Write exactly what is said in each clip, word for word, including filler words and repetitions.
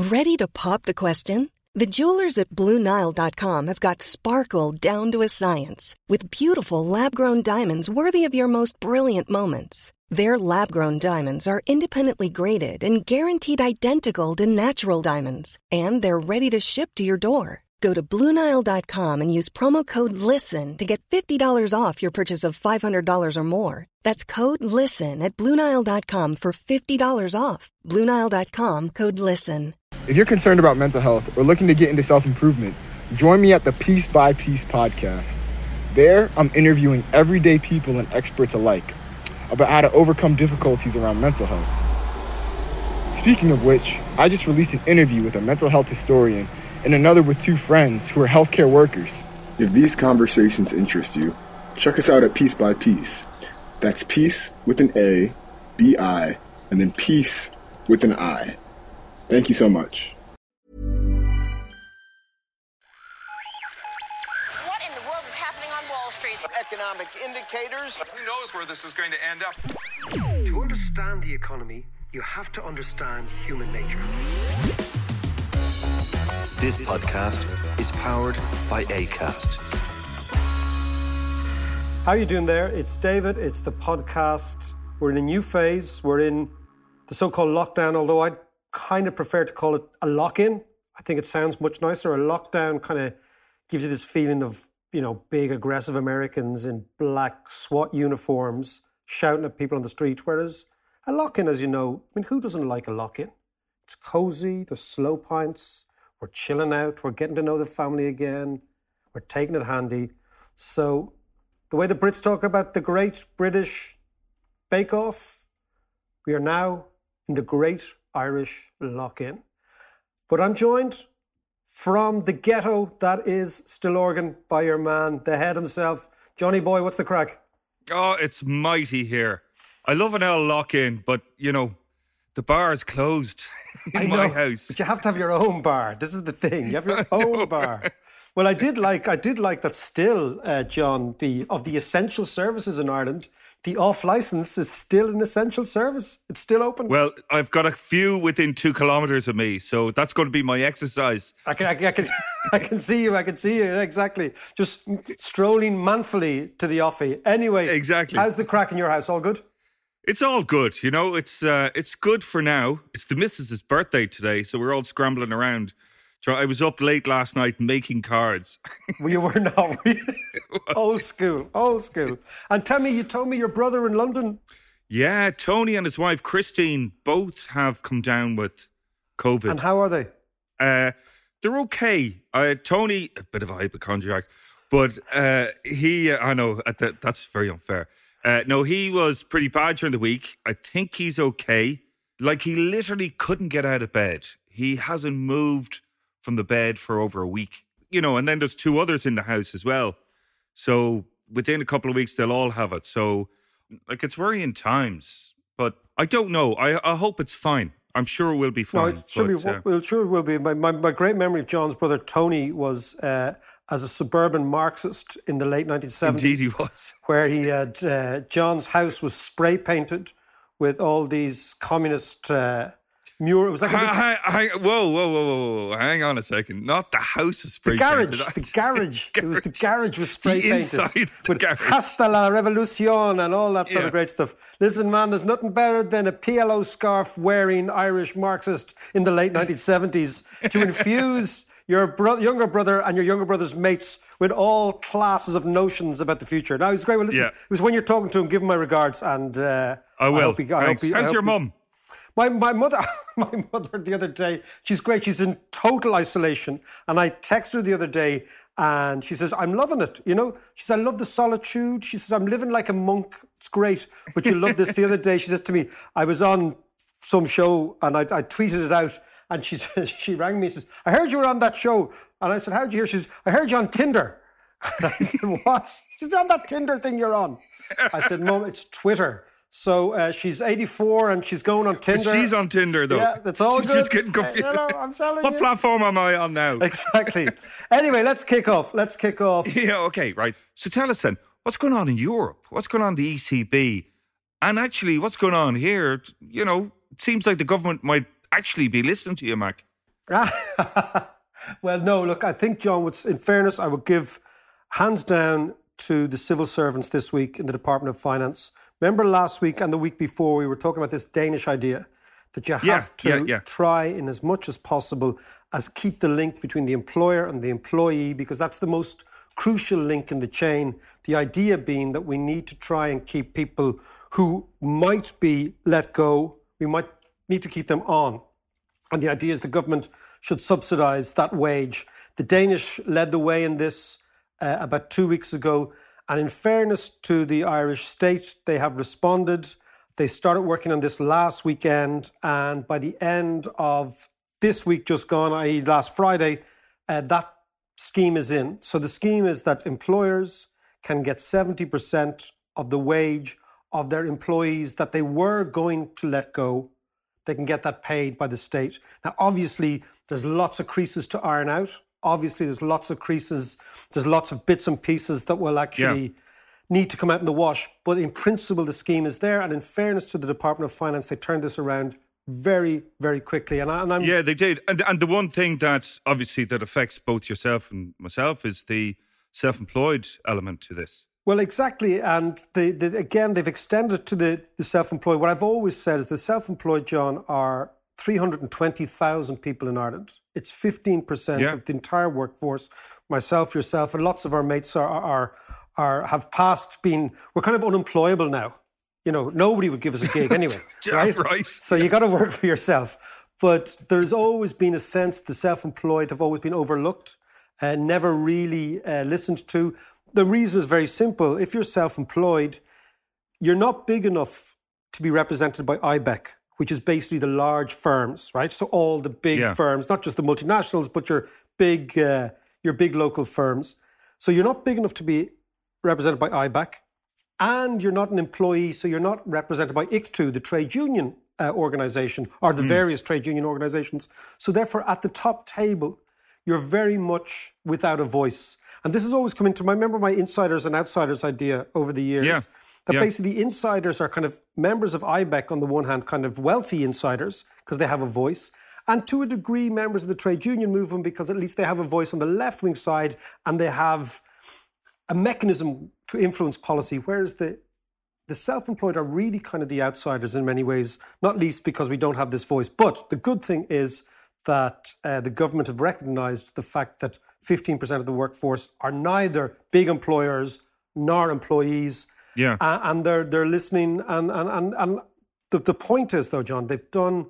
Ready to pop the question? The jewelers at Blue Nile dot com have got sparkle down to a science with beautiful lab-grown diamonds worthy of your most brilliant moments. Their lab-grown diamonds are independently graded and guaranteed identical to natural diamonds, and they're ready to ship to your door. Go to Blue Nile dot com and use promo code LISTEN to get fifty dollars off your purchase of five hundred dollars or more. That's code LISTEN at Blue Nile dot com for fifty dollars off. Blue Nile dot com, code LISTEN. If you're concerned about mental health or looking to get into self-improvement, join me at the Piece by Piece podcast. There, I'm interviewing everyday people and experts alike about how to overcome difficulties around mental health. Speaking of which, I just released an interview with a mental health historian and another with two friends who are healthcare workers. If these conversations interest you, check us out at Piece by Piece. That's Peace with an A, B I, and then Peace with an I. Thank you so much. What in the world is happening on Wall Street? Economic indicators. Who knows where this is going to end up? To understand the economy, you have to understand human nature. This podcast is powered by Acast. How are you doing there? It's David. It's the podcast. We're in a new phase. We're in the so-called lockdown, although I kind of prefer to call it a lock-in. I think it sounds much nicer. A lockdown kind of gives you this feeling of, you know, big, aggressive Americans in black SWAT uniforms shouting at people on the street, whereas a lock-in, as you know, I mean, who doesn't like a lock-in? It's cozy, there's slow pints, we're chilling out, we're getting to know the family again, we're taking it handy. So the way the Brits talk about the Great British Bake Off, we are now in the Great Irish Lock-In. But I'm joined from the ghetto that is Stillorgan by your man, the head himself. Johnny boy, what's the crack? Oh, it's mighty here. I love an L lock-in, but, you know, the bar is closed in I know, my house. But you have to have your own bar. This is the thing. You have your own bar. Well, I did like I did like that still, uh, John, the of the essential services in Ireland, the off licence is still an essential service. It's still open. Well, I've got a few within two kilometres of me, so that's going to be my exercise. I can, I, can, I can, I can see you. I can see you exactly. Just strolling manfully to the offie. Anyway, exactly. How's the crack in your house? All good? It's all good. You know, it's uh, it's good for now. It's the missus's birthday today, so we're all scrambling around. I was up late last night making cards. Well, you were not. Old school, old school. And tell me, you told me your brother in London. Yeah, Tony and his wife Christine both have come down with COVID. And how are they? Uh, they're okay. Uh, Tony, a bit of a hypochondriac, but uh, he, uh, I know, uh, that, that's very unfair. Uh, no, he was pretty bad during the week. I think he's okay. Like, he literally couldn't get out of bed. He hasn't moved from the bed for over a week, you know, and then there's two others in the house as well. So within a couple of weeks, they'll all have it. So, like, it's worrying times, but I don't know. I, I hope it's fine. I'm sure we'll be fine. No, it should but, be, uh, well, sure it will be. My, my, my great memory of John's brother, Tony, was uh, as a suburban Marxist in the late nineteen seventies. Indeed he was. Where he had, uh, John's house was spray painted with all these communist uh, murals. It was like a big, hang, hang, whoa, whoa, whoa, whoa, whoa, hang on a second. Not the house is spray the garage, painted. the garage. It was the garage was spray the painted. Inside the with garage. Hasta la Revolucion and all that sort Yeah. of great stuff. Listen, man, there's nothing better than a P L O scarf wearing Irish Marxist in the late nineteen seventies to infuse your bro- younger brother and your younger brother's mates with all classes of notions about the future. Now, he's great. Well, listen, Yeah. it was when you're talking to him, give him my regards. And uh, I will. I hope he, I Thanks. hope he, I How's hope your he's- mum? My my mother, my mother the other day, she's great. She's in total isolation. And I texted her the other day and she says, I'm loving it. You know, she says, I love the solitude. She says, I'm living like a monk. It's great. But you love this. The other day, she says to me, I was on some show and I, I tweeted it out. And she says, she rang me and says, I heard you were on that show. And I said, how'd you hear? She says, I heard you on Tinder. And I said, what? She said, on that Tinder thing you're on. I said, Mum, it's Twitter. So uh, she's eighty-four and she's going on Tinder. But she's on Tinder, though. Yeah, that's all she's good. just getting confused. I, you know, I'm telling what you. platform am I on now? Exactly. Anyway, let's kick off. Let's kick off. Yeah, okay, right. So tell us then, what's going on in Europe? What's going on in the E C B? And actually, what's going on here? You know, it seems like the government might actually be listening to you, Mac. Well, no, look, I think, John, would, in fairness, I would give hands down to the civil servants this week in the Department of Finance. Remember last week and the week before we were talking about this Danish idea that you have yeah, to yeah, yeah. try in as much as possible as keep the link between the employer and the employee, because that's the most crucial link in the chain. The idea being that we need to try and keep people who might be let go, we might need to keep them on. And the idea is the government should subsidise that wage. The Danish led the way in this uh, about two weeks ago. And in fairness to the Irish state, they have responded. They started working on this last weekend. And by the end of this week just gone, that is last Friday, uh, that scheme is in. So the scheme is that employers can get seventy percent of the wage of their employees that they were going to let go. They can get that paid by the state. Now, obviously, there's lots of creases to iron out. Obviously, there's lots of creases. There's lots of bits and pieces that will actually yeah. need to come out in the wash. But in principle, the scheme is there. And in fairness to the Department of Finance, they turned this around very, very quickly. And, I, and I'm yeah, they did. And and the one thing that obviously that affects both yourself and myself is the self-employed element to this. Well, exactly. And the, the, again, they've extended to the, the self-employed. What I've always said is the self-employed, John, are three hundred twenty thousand people in Ireland. It's fifteen percent yeah. of the entire workforce. Myself, yourself, and lots of our mates are, are, are have passed being, we're kind of unemployable now. You know, nobody would give us a gig anyway, yeah, right? right? So you got to work for yourself. But there's always been a sense the self-employed have always been overlooked and never really uh, listened to. The reason is very simple. If you're self-employed, you're not big enough to be represented by I B E C, which is basically the large firms, right? So all the big yeah. firms, not just the multinationals, but your big, uh, your big local firms. So you're not big enough to be represented by I B E C, and you're not an employee, so you're not represented by I C T U, the trade union uh, organisation, or the mm. various trade union organisations. So therefore, at the top table, you're very much without a voice. And this has always come into my, remember my insiders and outsiders idea over the years. Yeah. That yeah. basically the insiders are kind of members of I B E C on the one hand, kind of wealthy insiders because they have a voice. And to a degree, members of the trade union movement because at least they have a voice on the left-wing side and they have a mechanism to influence policy. Whereas the, the self-employed are really kind of the outsiders in many ways, not least because we don't have this voice. But the good thing is that uh, the government have recognised the fact that fifteen percent of the workforce are neither big employers nor employees. Yeah. Uh, and they're they're listening. And, and, and, and the, the point is, though, John, they've done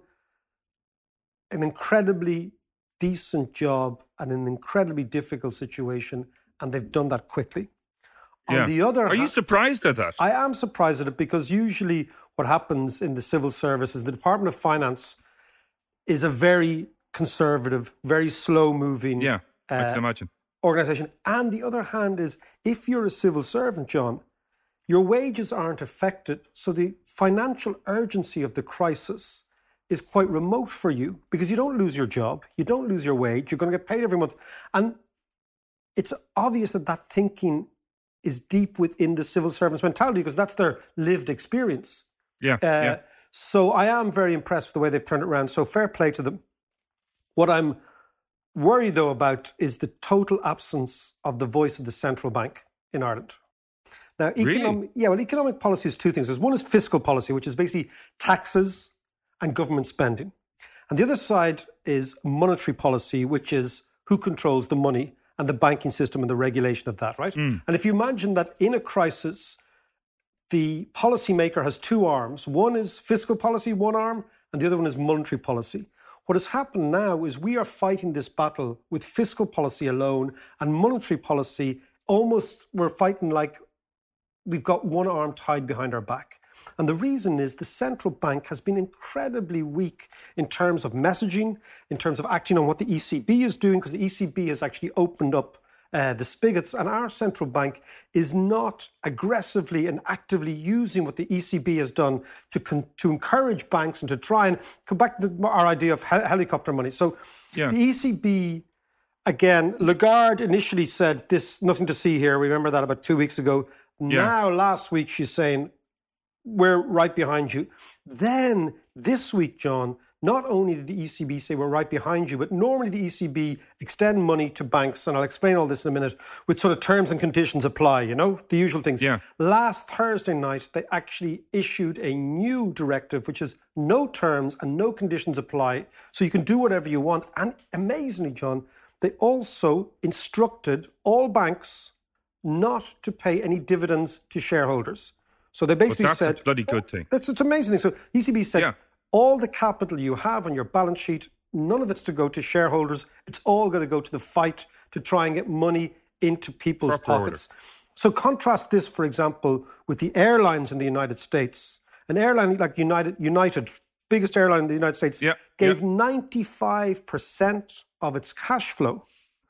an incredibly decent job and an incredibly difficult situation, and they've done that quickly. Yeah. On the other Are you hand, surprised at that? I am surprised at it because usually what happens in the civil service is the Department of Finance is a very conservative, very slow-moving yeah, I uh, can imagine. organisation. And the other hand is, if you're a civil servant, John, your wages aren't affected, so the financial urgency of the crisis is quite remote for you because you don't lose your job, you don't lose your wage, you're going to get paid every month. And it's obvious that that thinking is deep within the civil servant's mentality because that's their lived experience. Yeah, uh, yeah. So I am very impressed with the way they've turned it around. So fair play to them. What I'm worried, though, about is the total absence of the voice of the central bank in Ireland. Now, economic, really? yeah, well, economic policy is two things. There's one is fiscal policy, which is basically taxes and government spending. And the other side is monetary policy, which is who controls the money and the banking system and the regulation of that, right? Mm. And if you imagine that in a crisis, the policymaker has two arms. One is fiscal policy, one arm, and the other one is monetary policy. What has happened now is we are fighting this battle with fiscal policy alone and monetary policy. Almost we're fighting like we've got one arm tied behind our back. And the reason is the central bank has been incredibly weak in terms of messaging, in terms of acting on what the E C B is doing, because the E C B has actually opened up uh, the spigots. And our central bank is not aggressively and actively using what the E C B has done to con- to encourage banks and to try and come back to the, our idea of hel- helicopter money. So yeah. the E C B, again, Lagarde initially said, this nothing to see here. Remember that about two weeks ago. Yeah. Now, last week, she's saying, we're right behind you. Then this week, John, not only did the E C B say we're right behind you, but normally the E C B extend money to banks, and I'll explain all this in a minute, with sort of terms and conditions apply, you know, the usual things. Yeah. Last Thursday night, they actually issued a new directive, which is no terms and no conditions apply, so you can do whatever you want. And amazingly, John, they also instructed all banks not to pay any dividends to shareholders. So they basically but that's said... a bloody good thing. It's, it's amazing. So E C B said, yeah. all the capital you have on your balance sheet, none of it's to go to shareholders. It's all going to go to the fight to try and get money into people's Proper pockets. Order. So contrast this, for example, with the airlines in the United States. An airline like United, United, biggest airline in the United States, yeah. gave yeah. ninety-five percent of its cash flow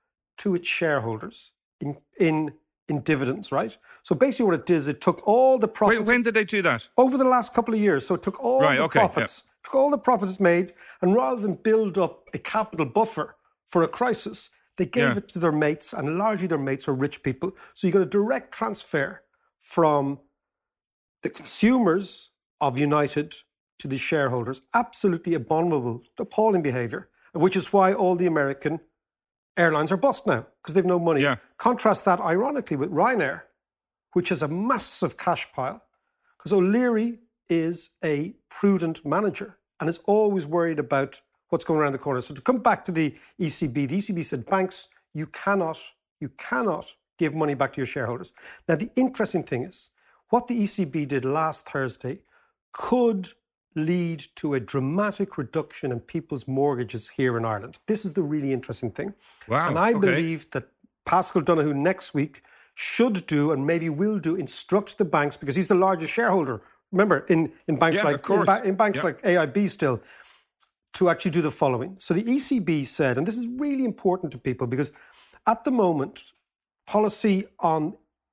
to its shareholders in in in dividends, right? So basically what it did is it took all the profits... Wait, when did they do that? Over the last couple of years. So it took all right, the okay, profits, yeah. took all the profits made, and rather than build up a capital buffer for a crisis, they gave yeah. it to their mates, and largely their mates are rich people. So you got a direct transfer from the consumers of United to the shareholders. Absolutely abominable, appalling behaviour, which is why all the American airlines are bust now, because they've no money. Yeah. Contrast that, ironically, with Ryanair, which has a massive cash pile, because O'Leary is a prudent manager and is always worried about what's going around the corner. So to come back to the E C B, the E C B said, banks, you cannot, you cannot give money back to your shareholders. Now, the interesting thing is, what the E C B did last Thursday could lead to a dramatic reduction in people's mortgages here in Ireland. This is the really interesting thing. Wow. And I okay. believe that Paschal Donohoe next week should do, and maybe will do, instruct the banks, because he's the largest shareholder, remember, in, in banks yeah, like in, ba- in banks yeah. like A I B still, to actually do the following. So the E C B said, and this is really important to people, because at the moment, policy on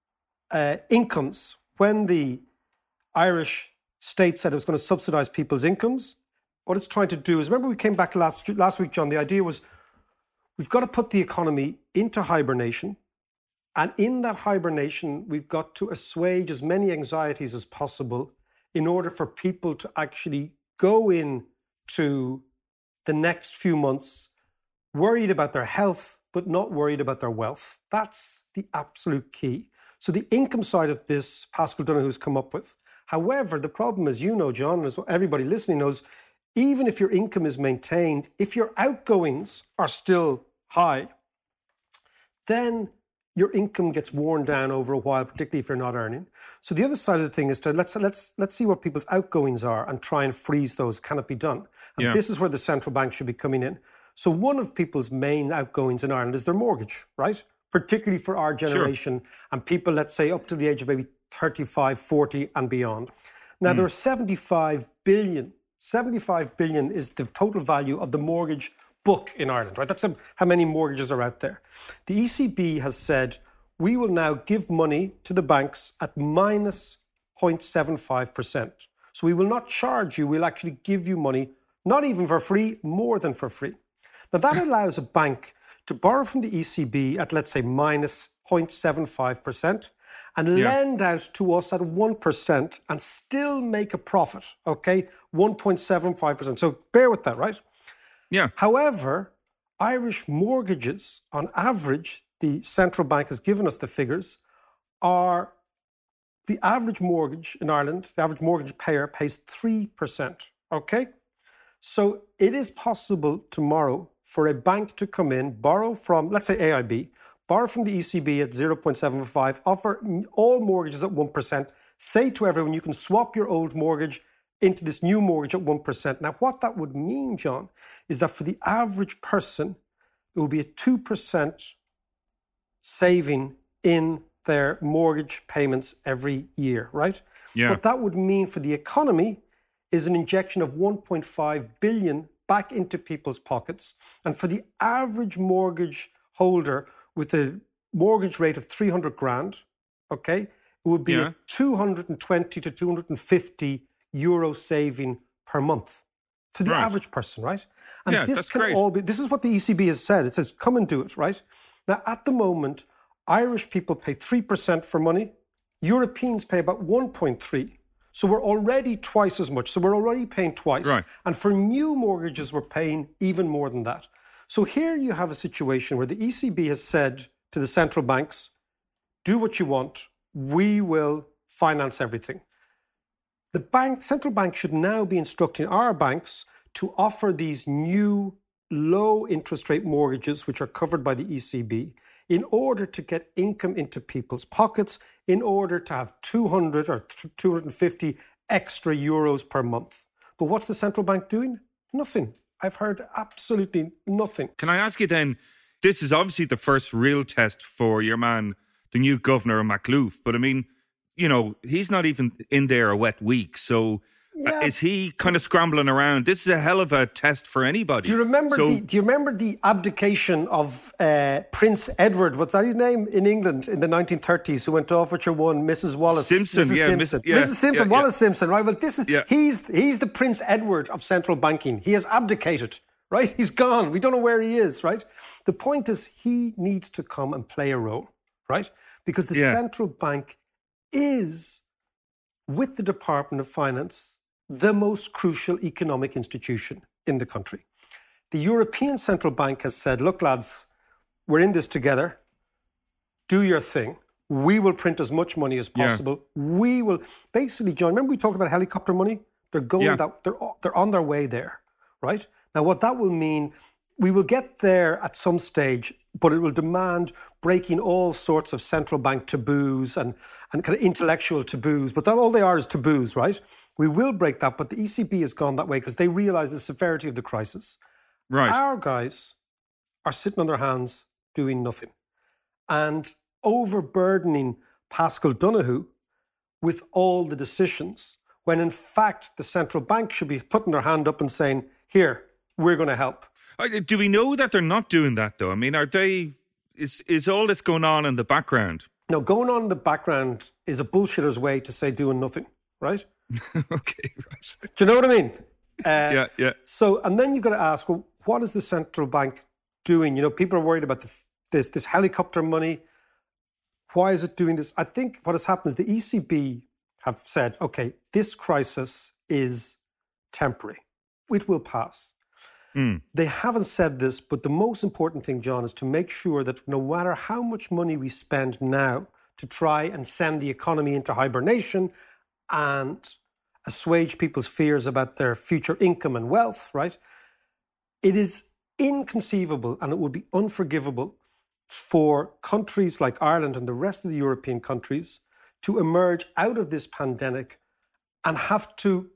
uh, incomes, when the Irish state said it was going to subsidise people's incomes, what it's trying to do is, remember we came back last last week, John, the idea was we've got to put the economy into hibernation, and in that hibernation, we've got to assuage as many anxieties as possible in order for people to actually go in to the next few months worried about their health, but not worried about their wealth. That's the absolute key. So the income side of this, Paschal Donohoe's come up with. However, the problem, as you know, John, as everybody listening knows, even if your income is maintained, if your outgoings are still high, then your income gets worn down over a while, particularly if you're not earning. So the other side of the thing is to let's let's let's see what people's outgoings are and try and freeze those. Can it be done? And yeah. this is where the central bank should be coming in. So one of people's main outgoings in Ireland is their mortgage, right? Particularly for our generation sure. and people, let's say, up to the age of maybe thirty-five, forty and beyond. Now, mm. there are seventy-five billion. seventy-five billion is the total value of the mortgage book in Ireland, right? That's how many mortgages are out there. The E C B has said, we will now give money to the banks at minus zero point seven five percent. So we will not charge you, we'll actually give you money, not even for free, more than for free. Now, that allows a bank to borrow from the E C B at, let's say, minus zero point seven five percent and yeah. lend out to us at one percent and still make a profit, okay? one point seven five percent. So bear with that, right? Yeah. However, Irish mortgages, on average, the central bank has given us the figures, are the average mortgage in Ireland, the average mortgage payer pays three percent, okay? So it is possible tomorrow for a bank to come in, borrow from, let's say A I B, borrow from the E C B at zero point seven five, offer all mortgages at one percent, say to everyone you can swap your old mortgage into this new mortgage at one percent. Now, what that would mean, John, is that for the average person, there will be a two percent saving in their mortgage payments every year, right? Yeah. What that would mean for the economy is an injection of one point five billion back into people's pockets. And for the average mortgage holder with a mortgage rate of three hundred grand, okay, it would be yeah. a two hundred twenty to two hundred fifty euro saving per month for the right. average person, right? And yeah, this that's can great. all be, this is what the E C B has said. It says, come and do it, right? Now, at the moment, Irish people pay three percent for money. Europeans pay about one point three. So we're already twice as much. So we're already paying twice. Right. And for new mortgages, we're paying even more than that. So here you have a situation where the E C B has said to the central banks, do what you want. We will finance everything. The bank, central bank should now be instructing our banks to offer these new low interest rate mortgages, which are covered by the E C B, in order to get income into people's pockets, in order to have two hundred or two hundred fifty extra euros per month. But what's the central bank doing? Nothing. I've heard absolutely nothing. Can I ask you then, this is obviously the first real test for your man, the new governor, Makhlouf, but I mean, you know, he's not even in there a wet week, so... Yeah. Uh, is he kind of scrambling around? This is a hell of a test for anybody. Do you remember so, the Do you remember the abdication of uh, Prince Edward? What's that his name in England in the nineteen thirties? Who went to Officer One, Missus Wallace Simpson? Missus Yeah, Simpson. Miss, yeah, Missus Simpson, yeah, Wallace yeah. Simpson. Right. Well, this is yeah. he's he's the Prince Edward of central banking. He has abdicated. Right. He's gone. We don't know where he is. Right. The point is, he needs to come and play a role. Right. Because the yeah. central bank is, with the Department of Finance, the most crucial economic institution in the country. The European Central Bank has said, look, lads, we're in this together. Do your thing. We will print as much money as possible. Yeah. We will... Basically, John, remember we talked about helicopter money? They're going yeah. that... They're, they're on their way there, right? Now, what that will mean, we will get there at some stage, but it will demand breaking all sorts of central bank taboos and, and kind of intellectual taboos. But that, all they are is taboos, right? We will break that, but the E C B has gone that way because they realise the severity of the crisis. Right. Our guys are sitting on their hands doing nothing and overburdening Pascal Donoghue with all the decisions, when in fact the central bank should be putting their hand up and saying, here, we're going to help. Do we know that they're not doing that, though? I mean, are they... Is, is all this going on in the background? No, going on in the background is a bullshitter's way to say doing nothing, right? Okay, right. Do you know what I mean? Uh, yeah, yeah. So, and then you've got to ask, well, what is the central bank doing? You know, people are worried about the, this this helicopter money. Why is it doing this? I think what has happened is the E C B have said, okay, this crisis is temporary. It will pass. Mm. They haven't said this, but the most important thing, John, is to make sure that no matter how much money we spend now to try and send the economy into hibernation and assuage people's fears about their future income and wealth, right? It is inconceivable and it would be unforgivable for countries like Ireland and the rest of the European countries to emerge out of this pandemic and have to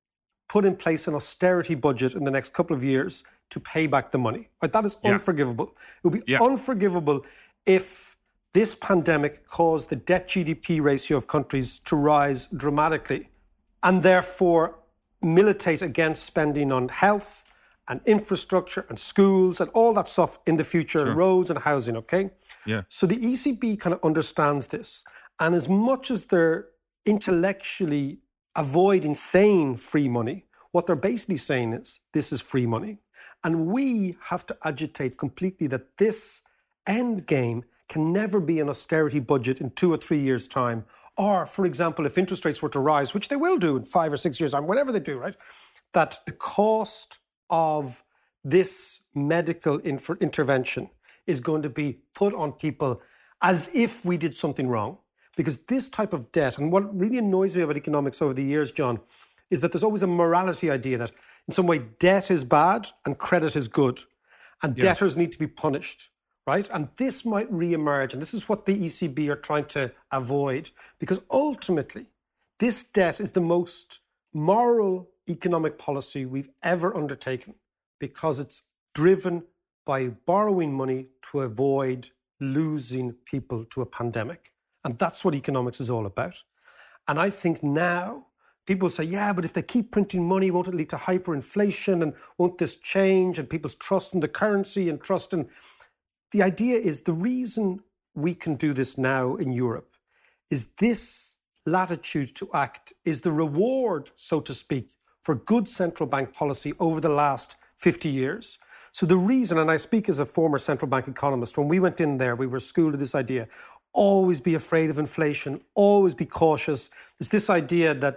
put in place an austerity budget in the next couple of years to pay back the money. Right? That is yeah. unforgivable. It would be yeah. unforgivable if this pandemic caused the debt G D P ratio of countries to rise dramatically and therefore militate against spending on health and infrastructure and schools and all that stuff in the future, sure. and roads and housing, okay? Yeah. So the E C B kind of understands this. And as much as they're intellectually avoiding saying free money, what they're basically saying is this is free money. And we have to agitate completely that this end game can never be an austerity budget in two or three years' time. Or, for example, if interest rates were to rise, which they will do in five or six years' time, whenever they do, right? That the cost of this medical inf- intervention is going to be put on people as if we did something wrong. Because this type of debt, and what really annoys me about economics over the years, John, is that there's always a morality idea that in some way debt is bad and credit is good. And yeah. debtors need to be punished, right? And this might re-emerge. And this is what the E C B are trying to avoid. Because ultimately, this debt is the most moral economic policy we've ever undertaken because it's driven by borrowing money to avoid losing people to a pandemic. And that's what economics is all about. And I think now people say, yeah, but if they keep printing money, won't it lead to hyperinflation? And won't this change? And people's trust in the currency and trust in... The idea is the reason we can do this now in Europe is this latitude to act is the reward, so to speak, for good central bank policy over the last fifty years. So the reason, and I speak as a former central bank economist, when we went in there, we were schooled to this idea, always be afraid of inflation, always be cautious. There's this idea that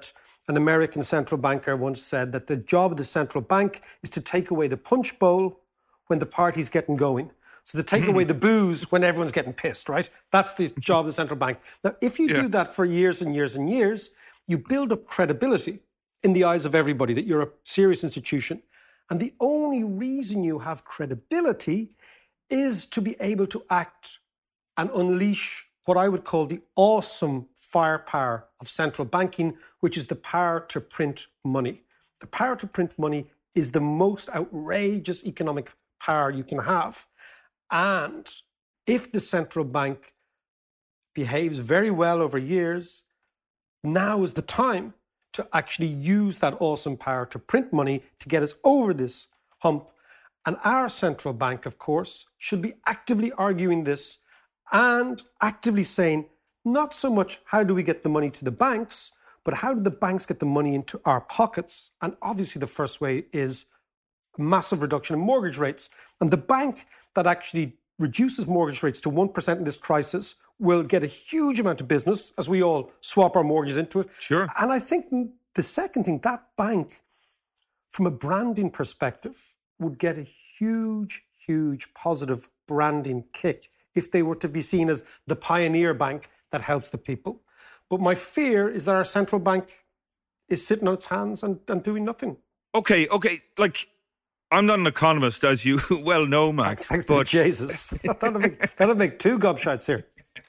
An American central banker once said that the job of the central bank is to take away the punch bowl when the party's getting going. So to take away the booze when everyone's getting pissed, right? That's the job of the central bank. Now, if you Yeah. do that for years and years and years, you build up credibility in the eyes of everybody that you're a serious institution. And the only reason you have credibility is to be able to act and unleash what I would call the awesome firepower of central banking, which is the power to print money. The power to print money is the most outrageous economic power you can have. And if the central bank behaves very well over years, now is the time to actually use that awesome power to print money to get us over this hump. And our central bank, of course, should be actively arguing this and actively saying, not so much how do we get the money to the banks, but how do the banks get the money into our pockets? And obviously the first way is massive reduction in mortgage rates. And the bank that actually reduces mortgage rates to one percent in this crisis will get a huge amount of business as we all swap our mortgages into it. Sure. And I think the second thing, that bank, from a branding perspective, would get a huge, huge positive branding kick if they were to be seen as the pioneer bank that helps the people. But my fear is that our central bank is sitting on its hands and, and doing nothing. Okay, okay, like, I'm not an economist, as you well know, Max. Thanks, but but Jesus. that'll, make, that'll make two gobshites here.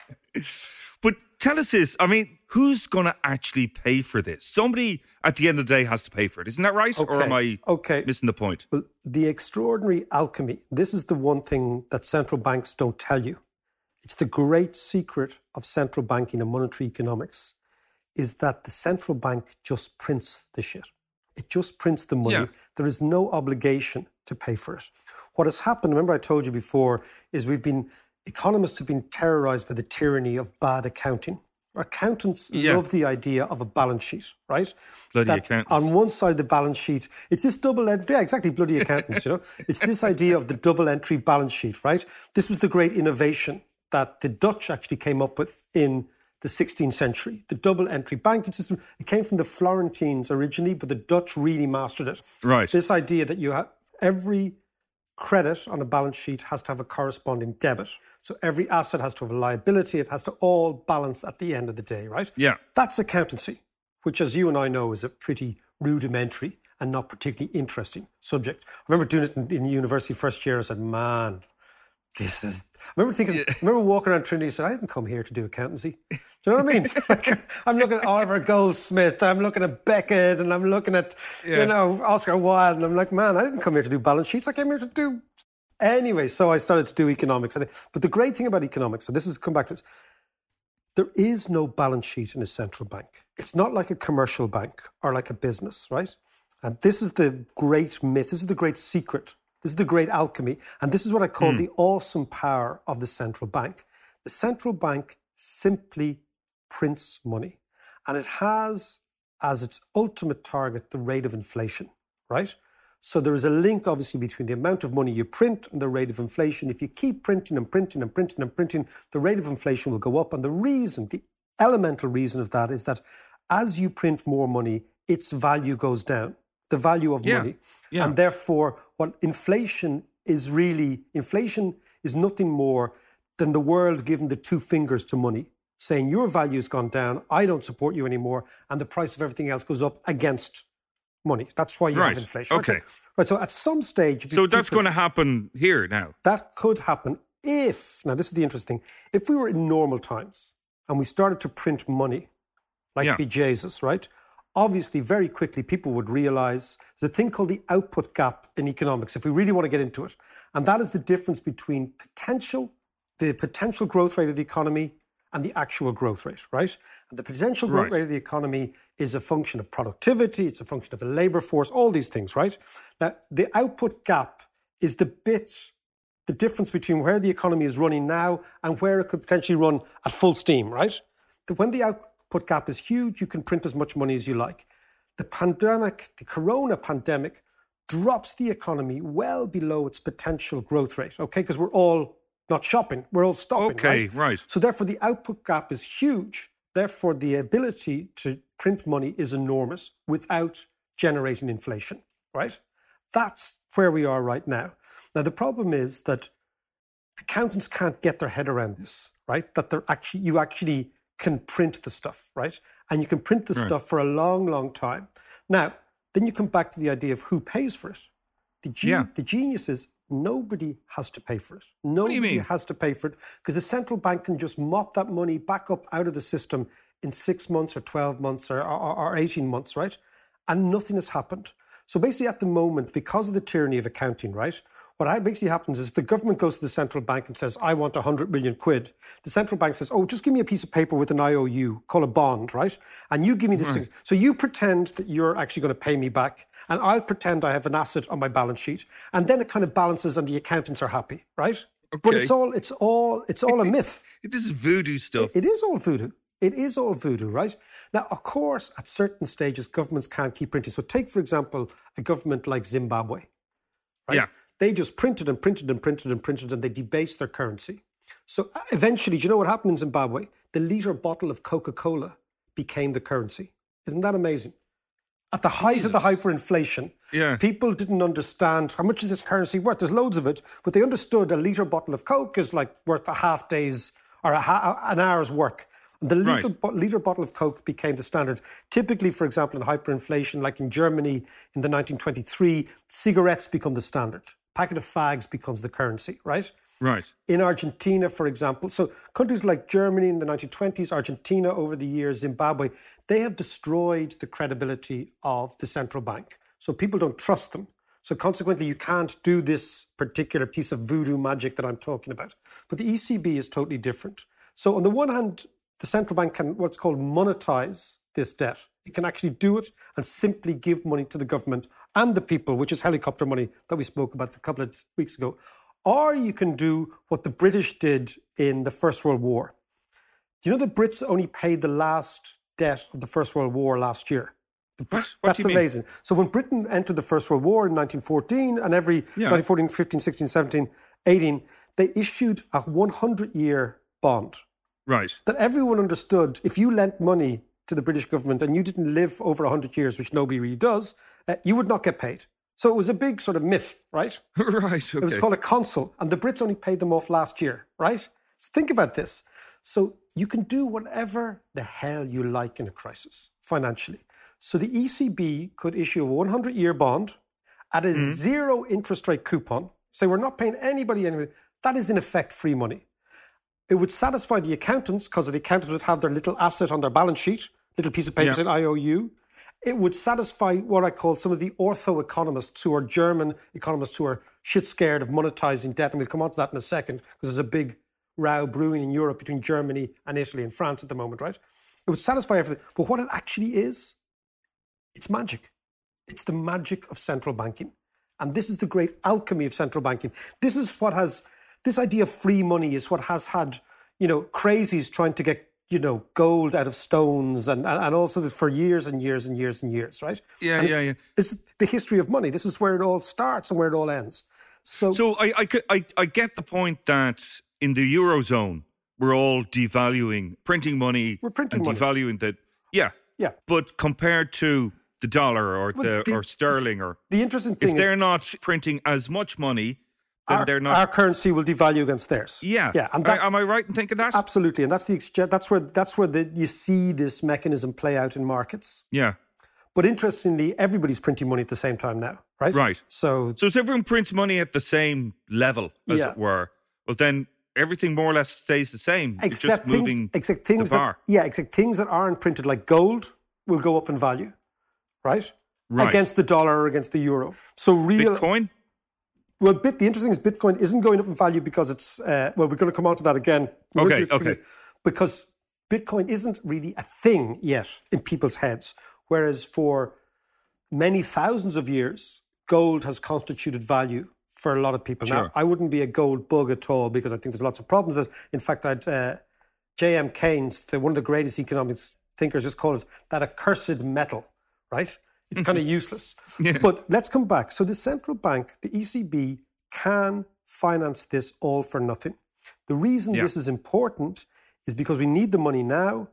But tell us this, I mean, who's going to actually pay for this? Somebody at the end of the day has to pay for it. Isn't that right? Okay. Or am I okay. missing the point? Well, the extraordinary alchemy, this is the one thing that central banks don't tell you. It's the great secret of central banking and monetary economics, is that the central bank just prints the shit. It just prints the money. Yeah. There is no obligation to pay for it. What has happened, remember I told you before, is we've been, economists have been terrorized by the tyranny of bad accounting. Accountants Yeah. love the idea of a balance sheet, right? Bloody That accountants. On one side of the balance sheet, it's this double entry, yeah, exactly, bloody accountants, you know. It's this idea of the double entry balance sheet, right? This was the great innovation that the Dutch actually came up with in the sixteenth century. The double entry banking system, it came from the Florentines originally, but the Dutch really mastered it. Right. This idea that you have every credit on a balance sheet has to have a corresponding debit. So every asset has to have a liability. It has to all balance at the end of the day, right? Yeah. That's accountancy, which, as you and I know, is a pretty rudimentary and not particularly interesting subject. I remember doing it in, in university first year. I said, man, this is... I remember thinking, I remember walking around Trinity and said, I didn't come here to do accountancy. Do you know what I mean? Like, I'm looking at Oliver Goldsmith, I'm looking at Beckett, and I'm looking at, Yeah. you know, Oscar Wilde, and I'm like, man, I didn't come here to do balance sheets. I came here to do... Anyway, so I started to do economics. And But the great thing about economics, and this is come back to this, there is no balance sheet in a central bank. It's not like a commercial bank or like a business, right? And this is the great myth. This is the great secret. This is the great alchemy. And this is what I call Mm. the awesome power of the central bank. The central bank simply prints money. And it has as its ultimate target the rate of inflation, right? So there is a link, obviously, between the amount of money you print and the rate of inflation. If you keep printing and printing and printing and printing, the rate of inflation will go up. And the reason, the elemental reason of that is that as you print more money, its value goes down, the value of Yeah. money. Yeah. And therefore, what inflation is really, inflation is nothing more than the world giving the two fingers to money, saying your value's gone down, I don't support you anymore, and the price of everything else goes up against money. That's why you Right. have inflation. Okay. Right, so, right, so at some stage... if you So keep that's it- going to happen here now. That could happen if, now this is the interesting thing, if we were in normal times and we started to print money, like Yeah. be Jesus, right? Obviously, very quickly, people would realize there's a thing called the output gap in economics, if we really want to get into it. And that is the difference between potential, the potential growth rate of the economy and the actual growth rate, right? And the potential growth Right. rate of the economy is a function of productivity, it's a function of the labor force, all these things, right? Now, the output gap is the bit, the difference between where the economy is running now and where it could potentially run at full steam, right? That when the output gap is huge, you can print as much money as you like. The pandemic, the corona pandemic, drops the economy well below its potential growth rate, okay? Because we're all not shopping, we're all stopping, Okay, right? right. So therefore, the output gap is huge. Therefore, the ability to print money is enormous without generating inflation, right? That's where we are right now. Now, the problem is that accountants can't get their head around this, right? That they're actually you actually can print the stuff, right? And you can print the right. stuff for a long, long time. Now, then you come back to the idea of who pays for it. The, ge- yeah. the genius is nobody has to pay for it. Nobody has to pay for it because the central bank can just mop that money back up out of the system in six months or twelve months or, or, or eighteen months, right? And nothing has happened. So basically at the moment, because of the tyranny of accounting, right, what basically happens is if the government goes to the central bank and says, I want one hundred million quid, the central bank says, oh, just give me a piece of paper with an I O U, call a bond, right? And you give me this right. thing. So you pretend that you're actually going to pay me back, and I'll pretend I have an asset on my balance sheet. And then it kind of balances and the accountants are happy, right? Okay. But it's all, it's all, it's all a myth. This is voodoo stuff. It, it is all voodoo. It is all voodoo, right? Now, of course, at certain stages, governments can't keep printing. So take, for example, a government like Zimbabwe, right? Yeah. They just printed and printed and printed and printed and they debased their currency. So eventually, do you know what happened in Zimbabwe? The litre bottle of Coca-Cola became the currency. Isn't that amazing? At the height Jesus. of the hyperinflation, yeah. people didn't understand how much is this currency worth. There's loads of it, but they understood a litre bottle of Coke is like worth a half day's or a ha- an hour's work. And the litre, right. bo- litre bottle of Coke became the standard. Typically, for example, in hyperinflation, like in Germany in the nineteen twenty-three, cigarettes become the standard. Packet of fags becomes the currency, right? Right. In Argentina, for example, so countries like Germany in the nineteen twenties, Argentina over the years, Zimbabwe, they have destroyed the credibility of the central bank. So people don't trust them. So consequently, you can't do this particular piece of voodoo magic that I'm talking about. But the E C B is totally different. So on the one hand, the central bank can what's called monetize this debt. It can actually do it and simply give money to the government and the people, which is helicopter money that we spoke about a couple of weeks ago. Or you can do what the British did in the First World War. Do you know the Brits only paid the last debt of the First World War last year? What? What That's do you amazing. mean? So when Britain entered the First World War in nineteen fourteen and every yeah. nineteen fourteen, fifteen, sixteen, seventeen, eighteen, they issued a hundred-year bond. Right. That everyone understood if you lent money to the British government and you didn't live over one hundred years, which nobody really does, uh, you would not get paid. So it was a big sort of myth, right? right, okay. It was called a consul, and the Brits only paid them off last year, right? So think about this. So you can do whatever the hell you like in a crisis, financially. So the E C B could issue a hundred-year bond at a mm-hmm. zero interest rate coupon. Say we're not paying anybody anyway. That is in effect free money. It would satisfy the accountants because the accountants would have their little asset on their balance sheet, little piece of paper saying I O U. It would satisfy what I call some of the ortho-economists who are German economists who are shit scared of monetizing debt. And we'll come on to that in a second because there's a big row brewing in Europe between Germany and Italy and France at the moment, right? It would satisfy everything. But what it actually is, it's magic. It's the magic of central banking. And this is the great alchemy of central banking. This is what has... This idea of free money is what has had, you know, crazies trying to get, you know, gold out of stones and, and, and also this for years and years and years and years, right? Yeah, and yeah, yeah. This is the history of money. This is where it all starts and where it all ends. So, so I, I, I, I get the point that in the Eurozone, we're all devaluing, printing money we're printing and money. devaluing the, yeah. Yeah. But compared to the dollar or well, the, the or sterling or... The interesting thing if is... they're not printing as much money... Then Our, they're not... our currency will devalue against theirs. Yeah, yeah. And that's, am I right in thinking that? Absolutely, and that's the exchange. That's where that's where the, you see this mechanism play out in markets. Yeah, but interestingly, everybody's printing money at the same time now, right? Right. So, so if everyone prints money at the same level, as yeah. it were, well, then everything more or less stays the same. Except It's just moving things, except things the bar. That, yeah, except things that aren't printed, like gold, will go up in value, right? Right. Against the dollar or against the euro. So real Bitcoin. Well, bit, the interesting thing is Bitcoin isn't going up in value because it's, uh, well, we're going to come on to that again. We're okay, to, okay. Because Bitcoin isn't really a thing yet in people's heads, whereas for many thousands of years, gold has constituted value for a lot of people. Sure. Now, I wouldn't be a gold bug at all because I think there's lots of problems. That, in fact, I'd, uh, J M Keynes, the, one of the greatest economics thinkers, just called it that accursed metal, right? It's kind of useless. Yeah. But let's come back. So the central bank, the E C B, can finance this all for nothing. The reason yeah. this is important is because we need the money now,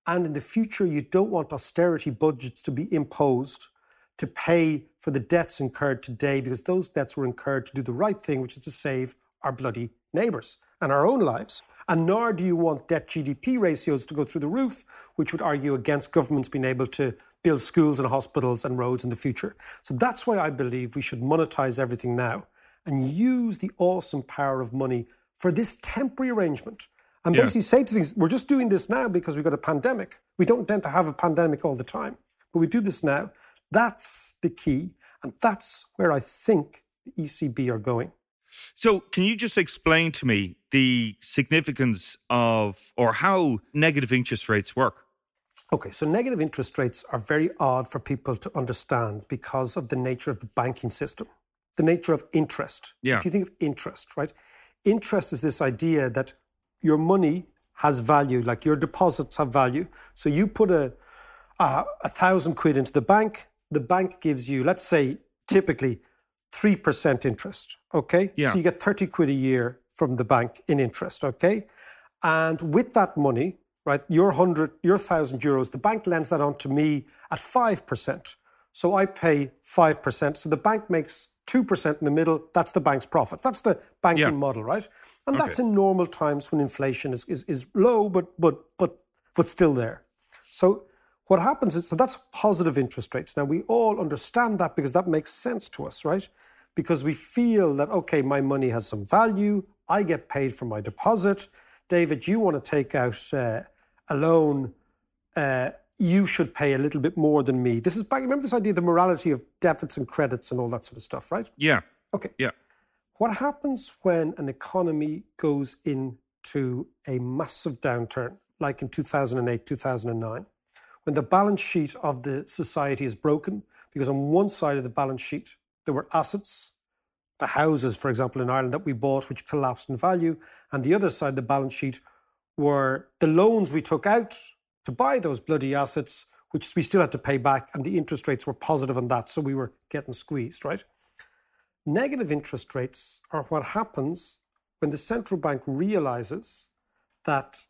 And in the future, you don't want austerity budgets to be imposed to pay for the debts incurred today, because those debts were incurred to do the right thing, which is to save our bloody neighbours and our own lives. And nor do you want debt G D P ratios to go through the roof, which would argue against governments being able to build schools and hospitals and roads in the future. So that's why I believe we should monetize everything now and use the awesome power of money for this temporary arrangement. And Yeah. basically say to things, we're just doing this now because we've got a pandemic. We don't tend to have a pandemic all the time, but we do this now. That's the key. And that's where I think the E C B are going. So can you just explain to me the significance of, or how negative interest rates work? Okay, so negative interest rates are very odd for people to understand because of the nature of the banking system, the nature of interest. Yeah. If you think of interest, right? Interest is this idea that your money has value, like your deposits have value. So you put a, a, a thousand quid into the bank, the bank gives you, let's say, typically three percent interest, okay? Yeah. So you get thirty quid a year from the bank in interest, okay? And with that money, right, your hundred, your thousand euros, the bank lends that on to me at five percent. So I pay five percent. So the bank makes two percent in the middle. That's the bank's profit. That's the banking Yeah. model, right? And Okay. that's in normal times when inflation is, is, is low, but, but, but, but still there. So what happens is, so that's positive interest rates. Now, we all understand that because that makes sense to us, right? Because we feel that, okay, my money has some value. I get paid for my deposit. David, you want to take out uh, a loan. Uh, you should pay a little bit more than me. This is back, remember this idea of the morality of debits and credits and all that sort of stuff, right? Yeah. Okay. Yeah. What happens when an economy goes into a massive downturn, like in two thousand eight, two thousand nine, when the balance sheet of the society is broken? Because on one side of the balance sheet, there were assets, the houses, for example, in Ireland that we bought, which collapsed in value. And the other side of the balance sheet were the loans we took out to buy those bloody assets, which we still had to pay back. And the interest rates were positive on that. So we were getting squeezed, right? Negative interest rates are what happens when the central bank realizes that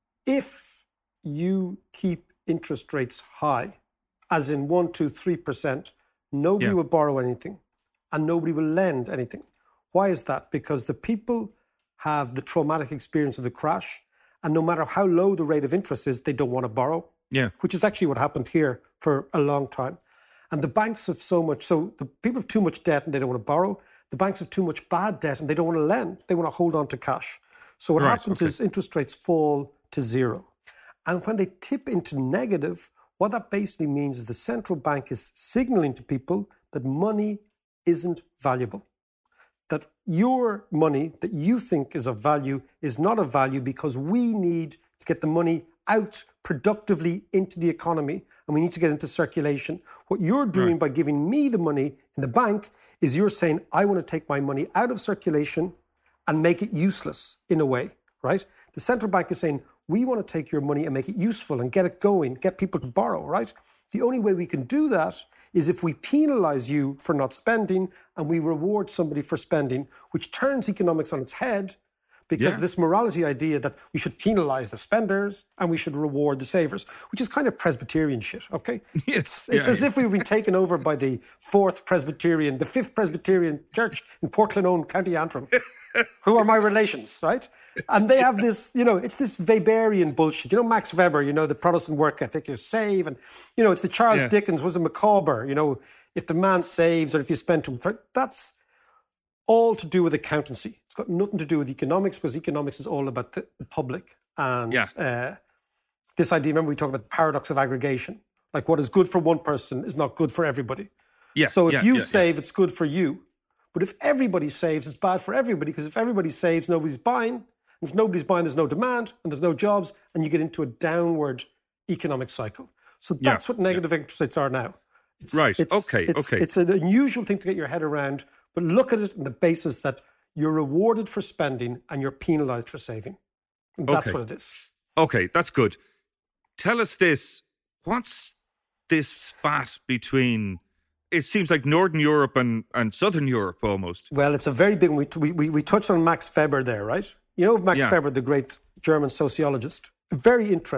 if you keep interest rates high, as in one, two, three percent, nobody Yeah. will borrow anything and nobody will lend anything. Why is that? Because the people have the traumatic experience of the crash, and no matter how low the rate of interest is, they don't want to borrow. Yeah. Which is actually what happened here for a long time. And the banks have so much, so the people have too much debt and they don't want to borrow. The banks have too much bad debt and they don't want to lend. They want to hold on to cash. So what Right, happens okay. is interest rates fall to zero. And when they tip into negative, what that basically means is the central bank is signaling to people that money isn't valuable. That your money that you think is of value is not of value because we need to get the money out productively into the economy and we need to get into circulation. What you're doing Right. by giving me the money in the bank is you're saying, I want to take my money out of circulation and make it useless in a way, right? The central bank is saying, we want to take your money and make it useful and get it going, get people to borrow, right? The only way we can do that is if we penalize you for not spending and we reward somebody for spending, which turns economics on its head because Yeah. this morality idea that we should penalize the spenders and we should reward the savers, which is kind of Presbyterian shit, okay? It's, it's Yeah, as yeah. if we've been taken over by the fourth Presbyterian, the fifth Presbyterian church in Portland, County Antrim. Who are my relations, right? And they have this, you know, it's this Weberian bullshit. You know, Max Weber, you know, the Protestant work ethic, you save. And, you know, it's the Charles Yeah. Dickens, was a Micawber, you know, if the man saves or if you spend too much. That's all to do with accountancy. It's got nothing to do with economics because economics is all about the, the public. And Yeah. uh, this idea, remember we talked about the paradox of aggregation. Like what is good for one person is not good for everybody. Yeah. So if yeah, you yeah, yeah. save, it's good for you. But if everybody saves, it's bad for everybody because if everybody saves, nobody's buying. And if nobody's buying, there's no demand and there's no jobs and you get into a downward economic cycle. So Yeah, that's what negative interest rates are now. It's, Right, It's, okay, it's, okay. It's an unusual thing to get your head around, but look at it on the basis that you're rewarded for spending and you're penalized for saving. And that's Okay. what it is. Okay, that's good. Tell us this. What's this spat between, it seems like Northern Europe and, and Southern Europe almost? Well, it's a very big one. We, we, we touched on Max Weber there, right? You know Max Yeah. Weber, the great German sociologist. Very interesting.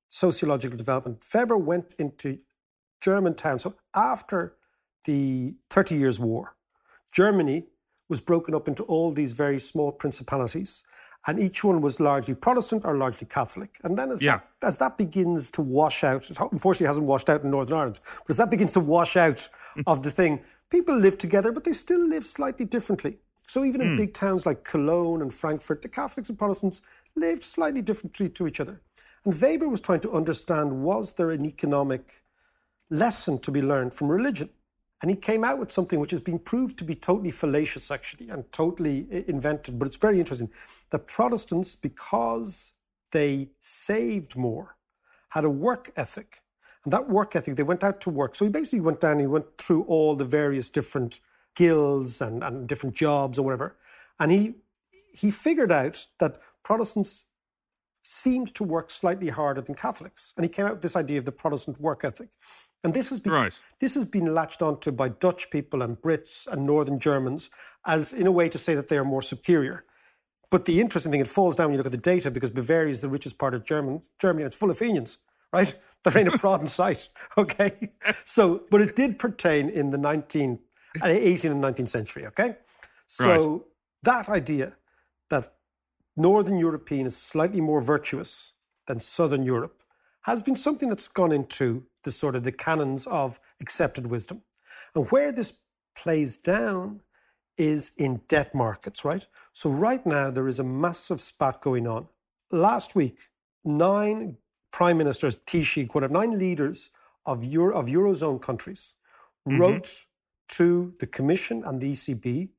sociological development. Weber went into German towns. So after the Thirty Years' War, Germany was broken up into all these very small principalities, and each one was largely Protestant or largely Catholic. And then as, yeah. that, as that begins to wash out, it unfortunately hasn't washed out in Northern Ireland, but as that begins to wash out of the thing, people live together, but they still live slightly differently. So even in mm. big towns like Cologne and Frankfurt, the Catholics and Protestants lived slightly differently to each other. And Weber was trying to understand, was there an economic lesson to be learned from religion? And he came out with something which has been proved to be totally fallacious, actually, and totally invented, but it's very interesting. The Protestants, because they saved more, had a work ethic. And that work ethic, they went out to work. So he basically went down, he went through all the various different guilds and, and different jobs and whatever. And he he figured out that Protestants seemed to work slightly harder than Catholics. And he came out with this idea of the Protestant work ethic. And this has been right. this has been latched onto by Dutch people and Brits and Northern Germans as in a way to say that they are more superior. But the interesting thing, it falls down when you look at the data, because Bavaria is the richest part of German, Germany, and it's full of Fenians, right? There ain't a prod in sight, okay? So, but it did pertain in the nineteenth, eighteenth and nineteenth century, okay? So right. that idea that Northern European is slightly more virtuous than Southern Europe has been something that's gone into the sort of the canons of accepted wisdom. And where this plays down is in debt markets, right? So right now there is a massive spat going on. Last week, nine prime ministers, Taoiseach, whatever, nine leaders of, Euro, of Eurozone countries mm-hmm. wrote to the Commission and the E C B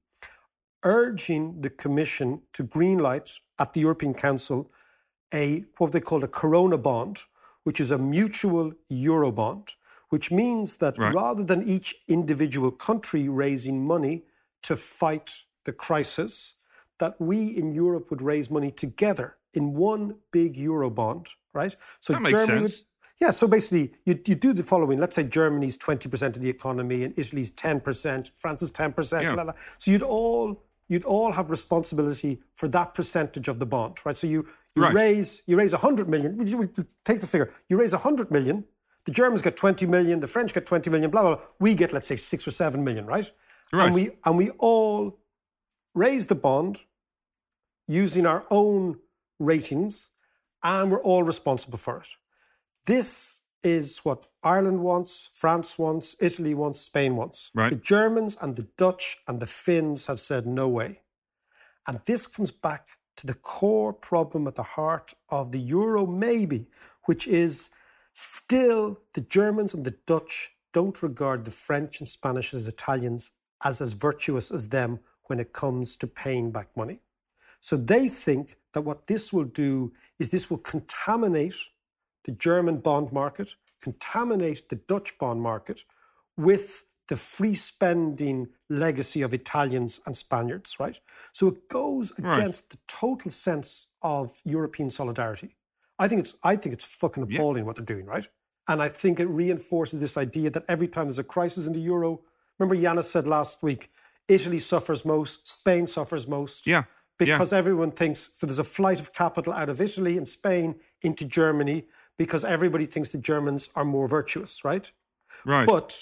urging the Commission to greenlight at the European Council a what they call a Corona bond, which is a mutual euro bond, which means that right. rather than each individual country raising money to fight the crisis, that we in Europe would raise money together in one big euro bond, right? So that makes Germany sense. Would, yeah, so basically you, you do the following. Let's say Germany's twenty percent of the economy and Italy's ten percent, France is ten percent. Yeah. Blah, blah. So you'd all you'd all have responsibility for that percentage of the bond, right? So you, you right. raise you raise one hundred million. Take the figure. You raise one hundred million. The Germans get twenty million. The French get twenty million. Blah, blah, blah. We get, let's say, six or seven million, right? Right. And we and we all raise the bond using our own ratings, and we're all responsible for it. This is what Ireland wants, France wants, Italy wants, Spain wants. Right. The Germans and the Dutch and the Finns have said no way. And this comes back to the core problem at the heart of the euro, maybe, which is still the Germans and the Dutch don't regard the French and Spanish as Italians as as virtuous as them when it comes to paying back money. So they think that what this will do is this will contaminate the German bond market, contaminate the Dutch bond market with the free spending legacy of Italians and Spaniards, right? So it goes against right. the total sense of European solidarity. I think it's I think it's fucking appalling yeah. what they're doing, right? And I think it reinforces this idea that every time there's a crisis in the euro, remember Yanis said last week, Italy suffers most, Spain suffers most. Yeah. Because yeah. everyone thinks, so there's a flight of capital out of Italy and Spain into Germany because everybody thinks the Germans are more virtuous, right? Right. But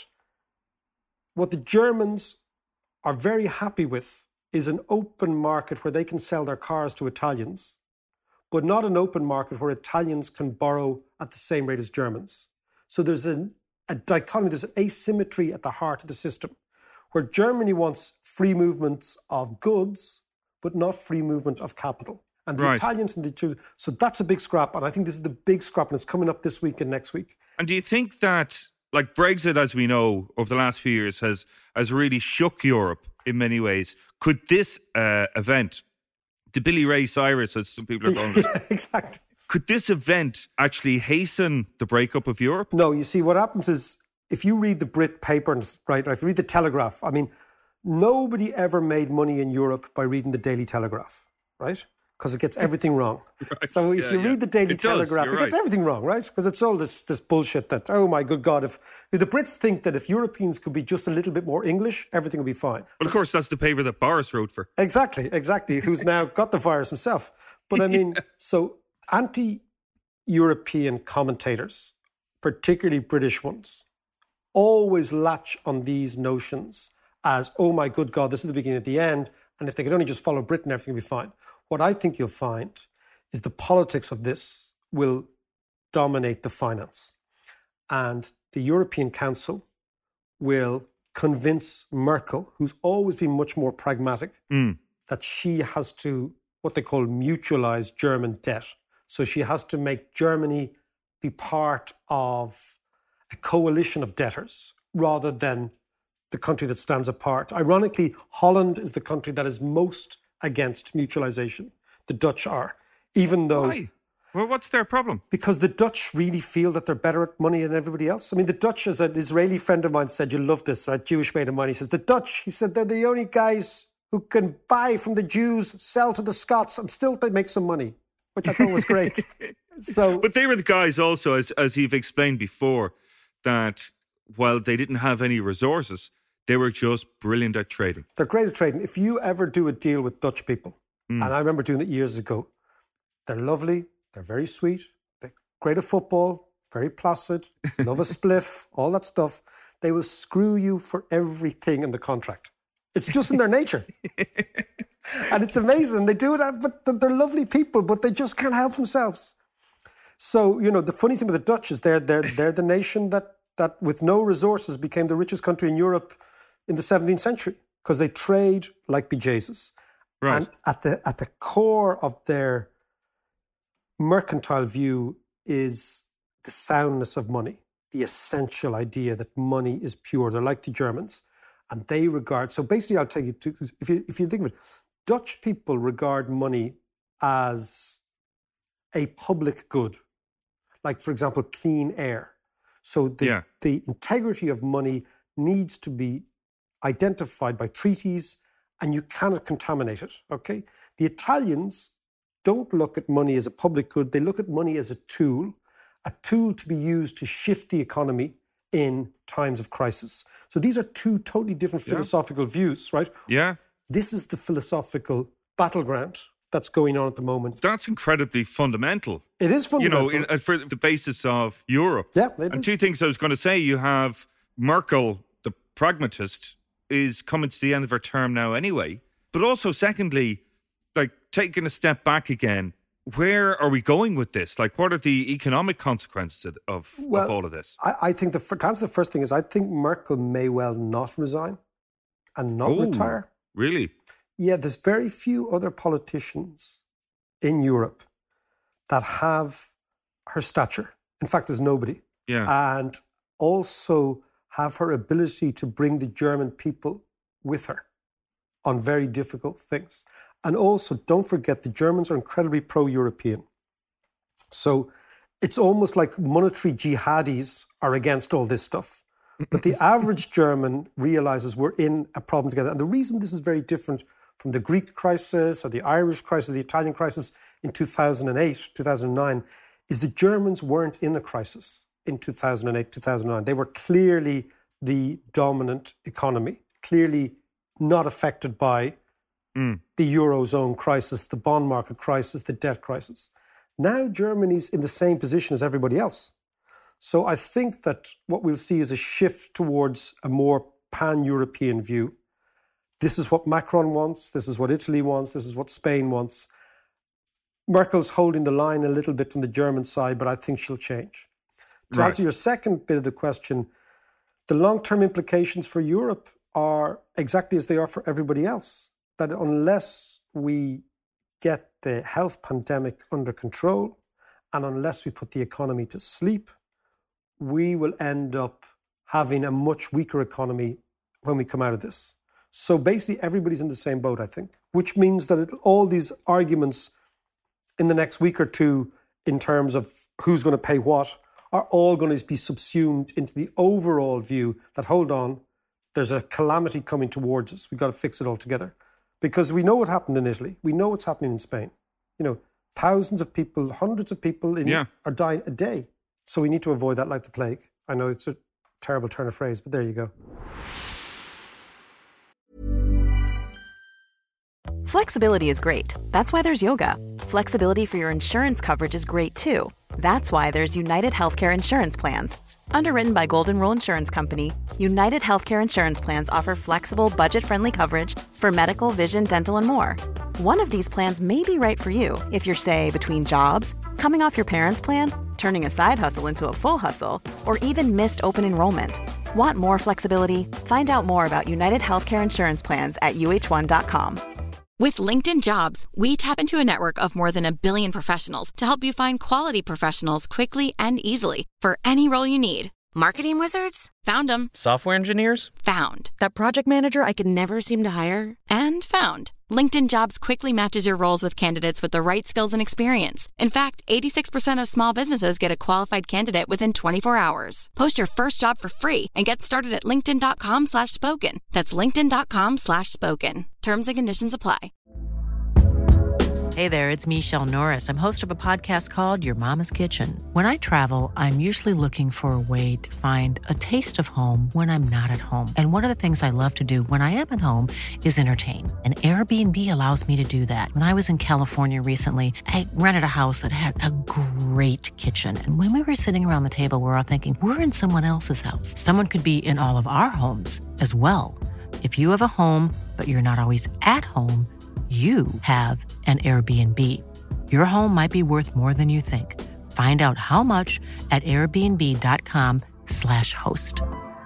what the Germans are very happy with is an open market where they can sell their cars to Italians, but not an open market where Italians can borrow at the same rate as Germans. So there's an, a dichotomy, there's an asymmetry at the heart of the system, where Germany wants free movements of goods, but not free movement of capital. And the right. Italians and the two. So that's a big scrap. And I think this is the big scrap, and it's coming up this week and next week. And do you think that, like Brexit, as we know, over the last few years has, has really shook Europe in many ways? Could this uh, event, the Billy Ray Cyrus, as some people are calling it, yeah, exactly. Could this event actually hasten the breakup of Europe? No, you see, what happens is, if you read the Brit papers, right, or if you read the Telegraph, I mean, nobody ever made money in Europe by reading the Daily Telegraph, right? Because it gets everything wrong. Right. So if yeah, you yeah. read the Daily it Telegraph, does, it gets right. everything wrong, right? Because it's all this this bullshit that, oh my good God, if, if the Brits think that if Europeans could be just a little bit more English, everything will be fine. Well, of course, that's the paper that Boris wrote for. Exactly, exactly, who's now got the virus himself. But I mean, yeah. so anti European commentators, particularly British ones, always latch on these notions as, oh my good God, this is the beginning of the end, and if they could only just follow Britain, everything would be fine. What I think you'll find is the politics of this will dominate the finance. And the European Council will convince Merkel, who's always been much more pragmatic, mm. that she has to, what they call mutualize German debt. So she has to make Germany be part of a coalition of debtors rather than the country that stands apart. Ironically, Holland is the country that is most against mutualization. The Dutch are, even though... Why? Well, what's their problem? Because the Dutch really feel that they're better at money than everybody else. I mean, the Dutch, as an Israeli friend of mine said, you'll love this, right? Jewish made of money. He says, the Dutch, he said, they're the only guys who can buy from the Jews, sell to the Scots, and still they make some money, which I thought was great. So, But they were the guys also, as, as you've explained before, that while they didn't have any resources, they were just brilliant at trading. They're great at trading. If you ever do a deal with Dutch people, mm. and I remember doing it years ago, they're lovely. They're very sweet. They're great at football, very placid, love a spliff, all that stuff. They will screw you for everything in the contract. It's just in their nature. And it's amazing. They do it, but they're lovely people, but they just can't help themselves. So, you know, the funny thing with the Dutch is they're, they're, they're the nation that, that, with no resources, became the richest country in Europe in the seventeenth century because they trade like bejesus. Right. And at the at the core of their mercantile view is the soundness of money, the essential idea that money is pure. They're like the Germans, and they regard. So basically, I'll tell you, to, if you if you think of it, Dutch people regard money as a public good, like for example, clean air. So the yeah. the integrity of money needs to be identified by treaties, and you cannot contaminate it. Okay, the Italians don't look at money as a public good. They look at money as a tool, a tool to be used to shift the economy in times of crisis. So these are two totally different philosophical yeah. views, right? Yeah. This is the philosophical battleground that's going on at the moment. That's incredibly fundamental. It is fundamental. You know, in, for the basis of Europe. Yeah, it and is. two things I was going to say. You have Merkel, the pragmatist, is coming to the end of her term now anyway. But also, secondly, like taking a step back again, where are we going with this? Like, what are the economic consequences of, well, of all of this? I, I think the, to answer the first thing is I think Merkel may well not resign and not oh, retire. Really? Yeah, there's very few other politicians in Europe that have her stature. In fact, there's nobody. Yeah. And also have her ability to bring the German people with her on very difficult things. And also, don't forget, the Germans are incredibly pro-European. So it's almost like monetary jihadis are against all this stuff. But the average German realizes we're in a problem together. And the reason this is very different from the Greek crisis or the Irish crisis, the Italian crisis in two thousand eight, two thousand nine, is the Germans weren't in a crisis in two thousand eight, two thousand nine. They were clearly the dominant economy, clearly not affected by mm. the Eurozone crisis, the bond market crisis, the debt crisis. Now Germany's in the same position as everybody else. So I think that what we'll see is a shift towards a more pan-European view. This is what Macron wants. This is what Italy wants. This is what Spain wants. Merkel's holding the line a little bit on the German side, but I think she'll change. To right. answer your second bit of the question, the long-term implications for Europe are exactly as they are for everybody else. That unless we get the health pandemic under control and unless we put the economy to sleep, we will end up having a much weaker economy when we come out of this. So basically everybody's in the same boat, I think, which means that it, all these arguments in the next week or two in terms of who's going to pay what are all going to be subsumed into the overall view that, hold on, there's a calamity coming towards us. We've got to fix it all together. Because we know what happened in Italy. We know what's happening in Spain. You know, thousands of people, hundreds of people in, yeah. are dying a day. So we need to avoid that like the plague. I know it's a terrible turn of phrase, but there you go. Flexibility is great. That's why there's yoga. Flexibility for your insurance coverage is great too. That's why there's United Healthcare Insurance Plans. Underwritten by Golden Rule Insurance Company, United Healthcare Insurance Plans offer flexible, budget-friendly coverage for medical, vision, dental, and more. One of these plans may be right for you if you're, say, between jobs, coming off your parents' plan, turning a side hustle into a full hustle, or even missed open enrollment. Want more flexibility? Find out more about United Healthcare Insurance Plans at U H one dot com. With LinkedIn Jobs, we tap into a network of more than a billion professionals to help you find quality professionals quickly and easily for any role you need. Marketing wizards? Found them. Software engineers? Found. That project manager I could never seem to hire? And found. LinkedIn Jobs quickly matches your roles with candidates with the right skills and experience. In fact, eighty-six percent of small businesses get a qualified candidate within twenty-four hours. Post your first job for free and get started at linkedin.com slash spoken. That's linkedin.com slash spoken. Terms and conditions apply. Hey there, it's Michelle Norris. I'm host of a podcast called Your Mama's Kitchen. When I travel, I'm usually looking for a way to find a taste of home when I'm not at home. And one of the things I love to do when I am at home is entertain. And Airbnb allows me to do that. When I was in California recently, I rented a house that had a great kitchen. And when we were sitting around the table, we were all thinking, we're in someone else's house. Someone could be in all of our homes as well. If you have a home, but you're not always at home, you have an Airbnb. Your home might be worth more than you think. Find out how much at airbnb.com slash host.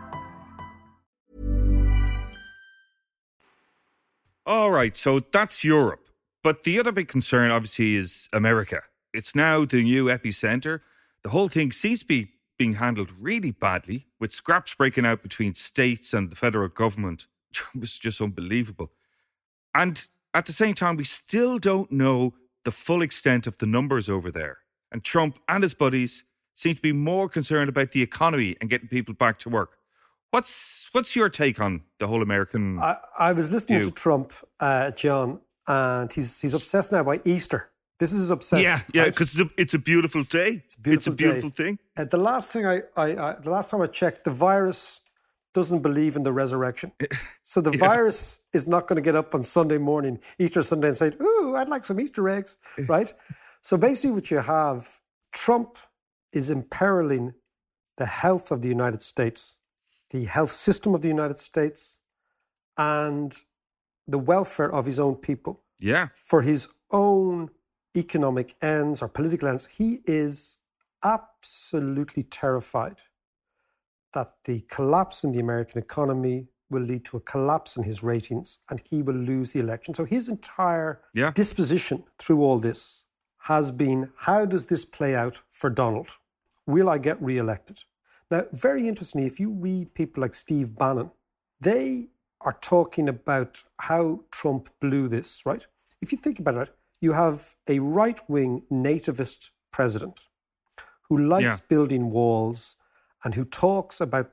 All right, so that's Europe. But the other big concern, obviously, is America. It's now the new epicenter. The whole thing seems to be being handled really badly, with scraps breaking out between states and the federal government. It was just unbelievable. And at the same time, we still don't know the full extent of the numbers over there. And Trump and his buddies seem to be more concerned about the economy and getting people back to work. What's what's your take on the whole American I, I was listening view? to Trump, uh, John, and he's he's obsessed now by Easter. This is his obsession. Yeah, yeah, right? because it's a, it's a beautiful day. It's a beautiful, it's a beautiful day. thing. Uh, the last thing I, I, I, the last time I checked, the virus doesn't believe in the resurrection. So the yeah. virus is not going to get up on Sunday morning, Easter Sunday, and say, ooh, I'd like some Easter eggs, right? So basically what you have, Trump is imperiling the health of the United States, the health system of the United States, and the welfare of his own people. Yeah. For his own economic ends or political ends. He is absolutely terrified that the collapse in the American economy will lead to a collapse in his ratings and he will lose the election. So his entire yeah. disposition through all this has been, how does this play out for Donald? Will I get re-elected? Now, very interestingly, if you read people like Steve Bannon, they are talking about how Trump blew this, right? If you think about it, you have a right-wing nativist president who likes yeah. building walls and who talks about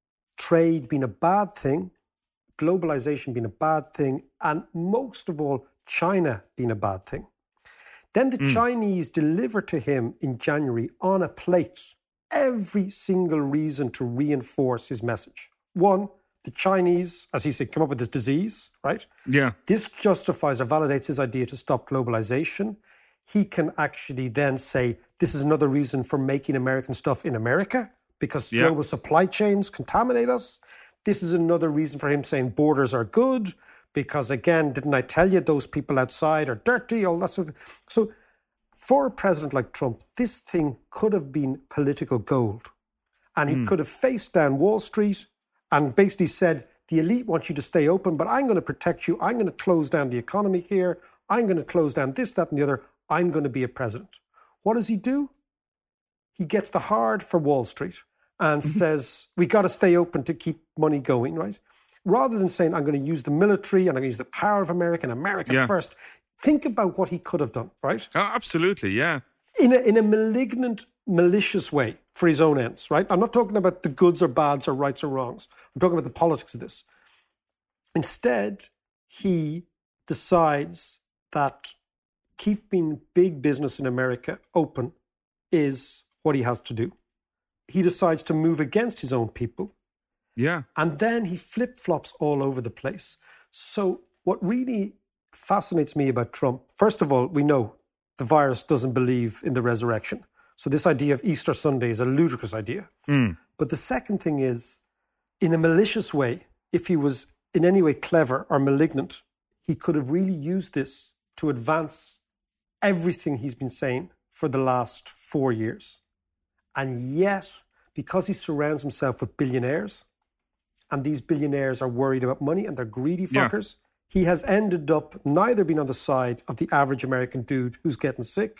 trade being a bad thing, globalization being a bad thing, and most of all, China being a bad thing. Then the mm. Chinese deliver to him in January on a plate every single reason to reinforce his message. One, the Chinese, as he said, come up with this disease, right? Yeah. This justifies or validates his idea to stop globalization. He can actually then say, this is another reason for making American stuff in America, because yeah. global supply chains contaminate us. This is another reason for him saying borders are good, because again, didn't I tell you those people outside are dirty, all that sort of. So for a president like Trump, this thing could have been political gold. And he mm. could have faced down Wall Street and basically said, the elite wants you to stay open, but I'm going to protect you. I'm going to close down the economy here. I'm going to close down this, that, and the other. I'm going to be a president. What does he do? He gets the hard for Wall Street and mm-hmm. says, we got to stay open to keep money going, right? Rather than saying, I'm going to use the military and I'm going to use the power of America and America yeah. first. Think about what he could have done, right? Oh, absolutely, yeah. In a, in a malignant, malicious way for his own ends, right? I'm not talking about the goods or bads or rights or wrongs. I'm talking about the politics of this. Instead, he decides that keeping big business in America open is what he has to do. He decides to move against his own people. Yeah. And then he flip-flops all over the place. So what really fascinates me about Trump, first of all, we know the virus doesn't believe in the resurrection. So this idea of Easter Sunday is a ludicrous idea. Mm. But the second thing is, in a malicious way, if he was in any way clever or malignant, he could have really used this to advance everything he's been saying for the last four years. And yet, because he surrounds himself with billionaires, and these billionaires are worried about money and they're greedy fuckers, yeah. he has ended up neither being on the side of the average American dude who's getting sick,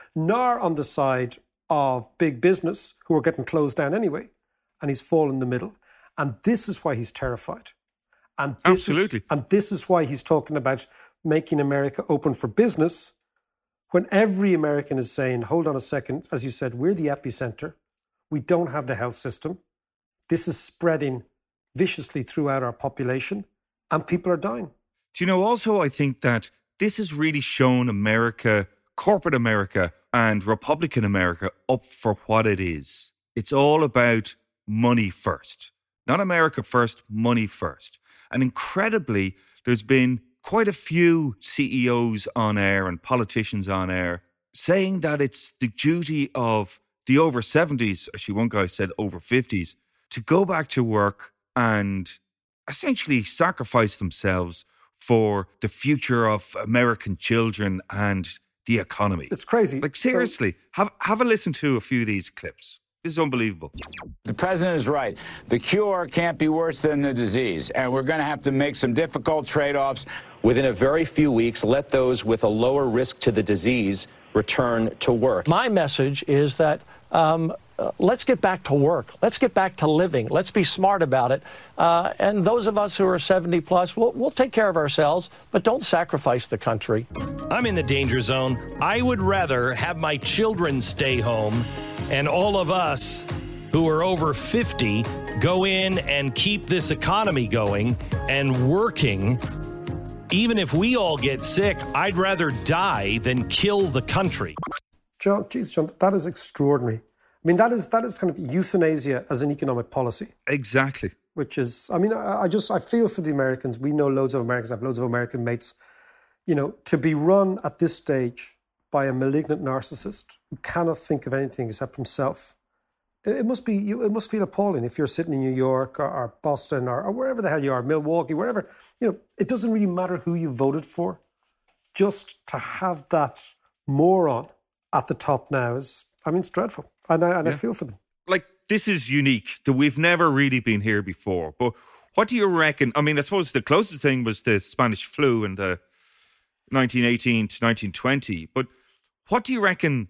nor on the side of big business who are getting closed down anyway. And he's fallen in the middle. And this is why he's terrified. And this Absolutely. Is, and this is why he's talking about making America open for business, when every American is saying, hold on a second, as you said, we're the epicenter. We don't have the health system. This is spreading viciously throughout our population, and people are dying. Do you know, also, I think that this has really shown America, corporate America and Republican America up for what it is. It's all about money first. Not America first, money first. And incredibly, there's been quite a few C E Os on air and politicians on air saying that it's the duty of the over seventies, actually one guy said over fifties, to go back to work and essentially sacrifice themselves for the future of American children and the economy. It's crazy. Like, seriously, so, have, have a listen to a few of these clips. This is unbelievable. The president is right. The cure can't be worse than the disease, and we're going to have to make some difficult trade-offs. Within a very few weeks, let those with a lower risk to the disease return to work. My message is that um, uh, let's get back to work. Let's get back to living. Let's be smart about it. Uh, and those of us who are seventy plus, we'll, we'll take care of ourselves, but don't sacrifice the country. I'm in the danger zone. I would rather have my children stay home and all of us who are over fifty go in and keep this economy going and working. Even if we all get sick, I'd rather die than kill the country. John, geez, John, that is extraordinary. I mean, that is that is kind of euthanasia as an economic policy. Exactly. Which is, I mean, I, I just, I feel for the Americans. We know loads of Americans, I have loads of American mates. You know, to be run at this stage by a malignant narcissist who cannot think of anything except himself. It must be, it must feel appalling if you're sitting in New York or, or Boston or, or wherever the hell you are, Milwaukee, wherever. You know, it doesn't really matter who you voted for. Just to have that moron at the top now is, I mean, it's dreadful. And I, and yeah. I feel for them. Like, this is unique, that we've never really been here before. But what do you reckon? I mean, I suppose the closest thing was the Spanish flu in the nineteen eighteen to nineteen twenty. But what do you reckon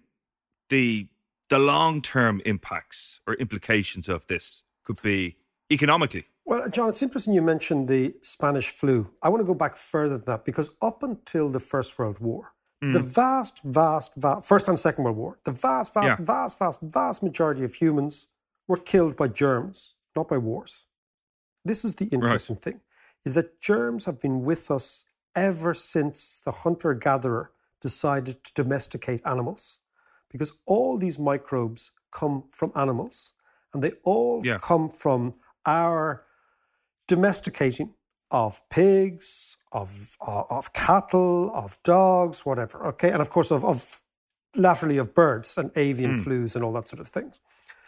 the the long-term impacts or implications of this could be economically? Well, John, it's interesting you mentioned the Spanish flu. I want to go back further than that, because up until the First World War, mm. the vast, vast, vast, First and Second World War, the vast, vast, yeah. vast, vast, vast majority of humans were killed by germs, not by wars. This is the interesting right. thing, is that germs have been with us ever since the hunter-gatherer decided to domesticate animals. Because all these microbes come from animals, and they all yeah. come from our domesticating of pigs, of, of of cattle, of dogs, whatever. Okay, and of course of, of laterally of birds and avian mm. flus and all that sort of things.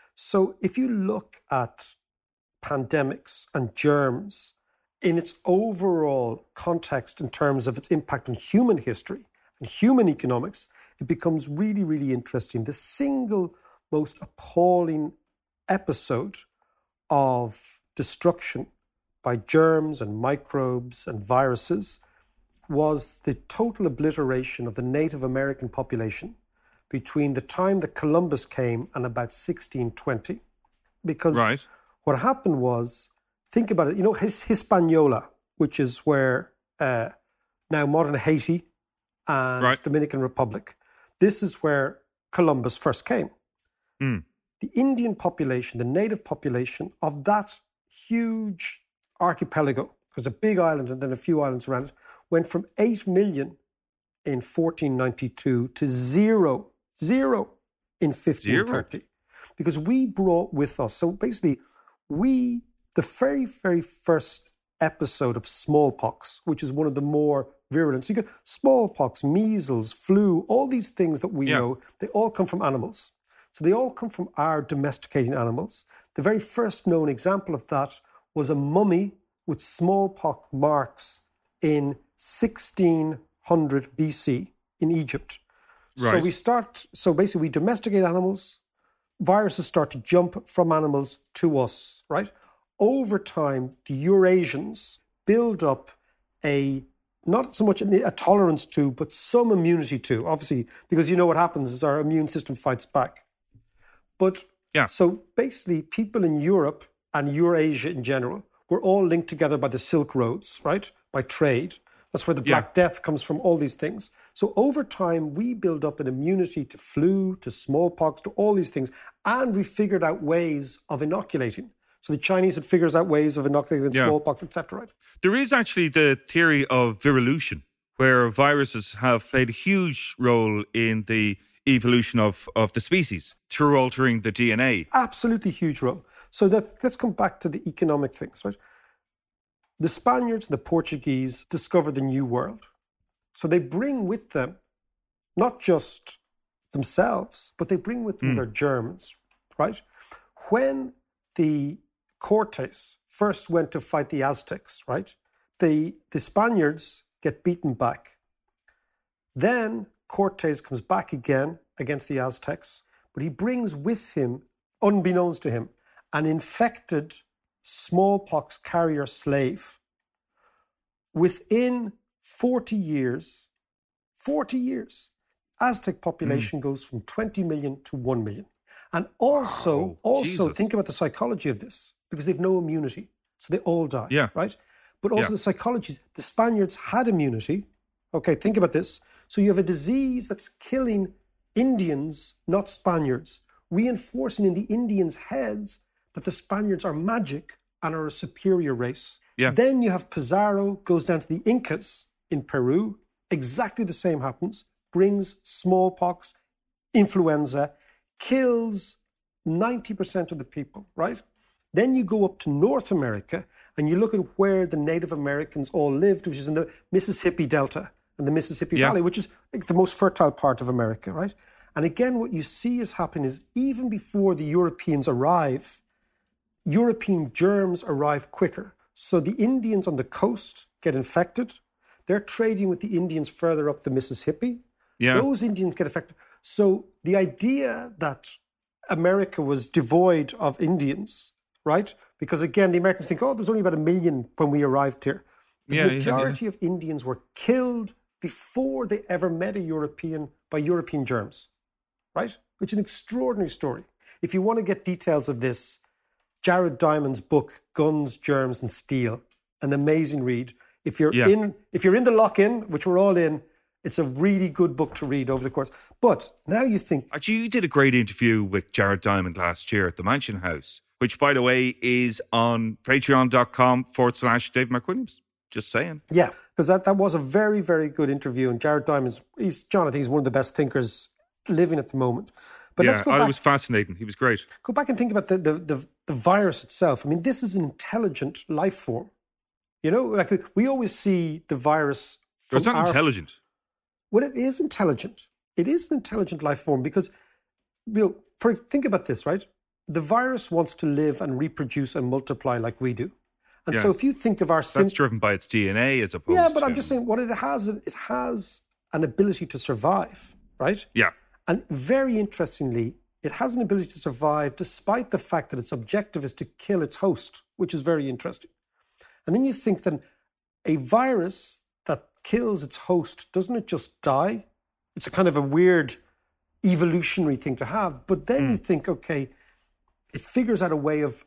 So if you look at pandemics and germs in its overall context in terms of its impact on human history and human economics, it becomes really, really interesting. The single most appalling episode of destruction by germs and microbes and viruses was the total obliteration of the Native American population between the time that Columbus came and about sixteen twenty. Because right. what happened was, think about it, you know, His- Hispaniola, which is where uh, now modern Haiti and right. Dominican Republic. This is where Columbus first came. Mm. The Indian population, the native population of that huge archipelago, because a big island and then a few islands around it, went from eight million in fourteen ninety-two to zero, zero in fifteen thirty. Zero. Because we brought with us, so basically we, the very, very first episode of smallpox, which is one of the more virulent. So you get smallpox, measles, flu, all these things that we yeah. know, they all come from animals. So they all come from our domesticating animals. The very first known example of that was a mummy with smallpox marks in sixteen hundred B C in Egypt. Right. So we start, so basically we domesticate animals, viruses start to jump from animals to us, right? Over time, the Eurasians build up a, not so much a tolerance to, but some immunity to, obviously, because you know what happens is our immune system fights back. But yeah. So basically people in Europe and Eurasia in general were all linked together by the Silk Roads, right? By trade. That's where the Black yeah. Death comes from, all these things. So over time, we build up an immunity to flu, to smallpox, to all these things. And we figured out ways of inoculating. So the Chinese had figured out ways of inoculating yeah. smallpox, et cetera. Right? There is actually the theory of virulution, where viruses have played a huge role in the evolution of, of the species through altering the D N A. Absolutely huge role. So that, let's come back to the economic things, right? The Spaniards and the Portuguese discovered the New World. So they bring with them not just themselves, but they bring with them mm. their germs, right? When the Cortes first went to fight the Aztecs, right? The, the Spaniards get beaten back. Then Cortes comes back again against the Aztecs, but he brings with him, unbeknownst to him, an infected smallpox carrier slave. Within forty years, forty years, Aztec population mm. goes from twenty million to one million. And also, oh, also Jesus. Think about the psychology of this, because they've no immunity. So they all die, yeah. right? But also yeah. the psychology, the Spaniards had immunity. Okay, think about this. So you have a disease that's killing Indians, not Spaniards, reinforcing in the Indians' heads that the Spaniards are magic and are a superior race. Yeah. Then you have Pizarro, goes down to the Incas in Peru. Exactly the same happens. Brings smallpox, influenza, kills ninety percent of the people, right? Then you go up to North America and you look at where the Native Americans all lived, which is in the Mississippi Delta and the Mississippi yeah. Valley, which is like the most fertile part of America, right? And again, what you see is happening is even before the Europeans arrive, European germs arrive quicker. So the Indians on the coast get infected. They're trading with the Indians further up the Mississippi. Yeah. Those Indians get affected. So the idea that America was devoid of Indians, right? Because again, the Americans think, oh, there's only about a million when we arrived here. The yeah, majority yeah, yeah. of Indians were killed before they ever met a European by European germs, right? Which is an extraordinary story. If you want to get details of this, Jared Diamond's book, Guns, Germs and Steel, an amazing read. If you're yeah. in, if you're in the lock-in, which we're all in, it's a really good book to read over the course. But now you think... Actually, you did a great interview with Jared Diamond last year at the Mansion House, which, by the way, is on patreon.com forward slash Dave McWilliams. Just saying. Yeah, because that, that was a very, very good interview. And Jared Diamond's, he's, John, I think he's one of the best thinkers living at the moment. But yeah, let's go back. back. It was fascinating. He was great. Go back and think about the, the, the, the virus itself. I mean, this is an intelligent life form. You know, like we always see the virus... From it's not our, intelligent. Well, it is intelligent. It is an intelligent life form because, you know, for, think about this, right? The virus wants to live and reproduce and multiply like we do. And yeah. so if you think of our... That's sim- driven by its D N A as opposed to... Yeah, but I'm just saying what it has, it has an ability to survive, right? Yeah. And very interestingly, it has an ability to survive despite the fact that its objective is to kill its host, which is very interesting. And then you think that a virus that kills its host, doesn't it just die? It's a kind of a weird evolutionary thing to have. But then mm. you think, okay, it figures out a way of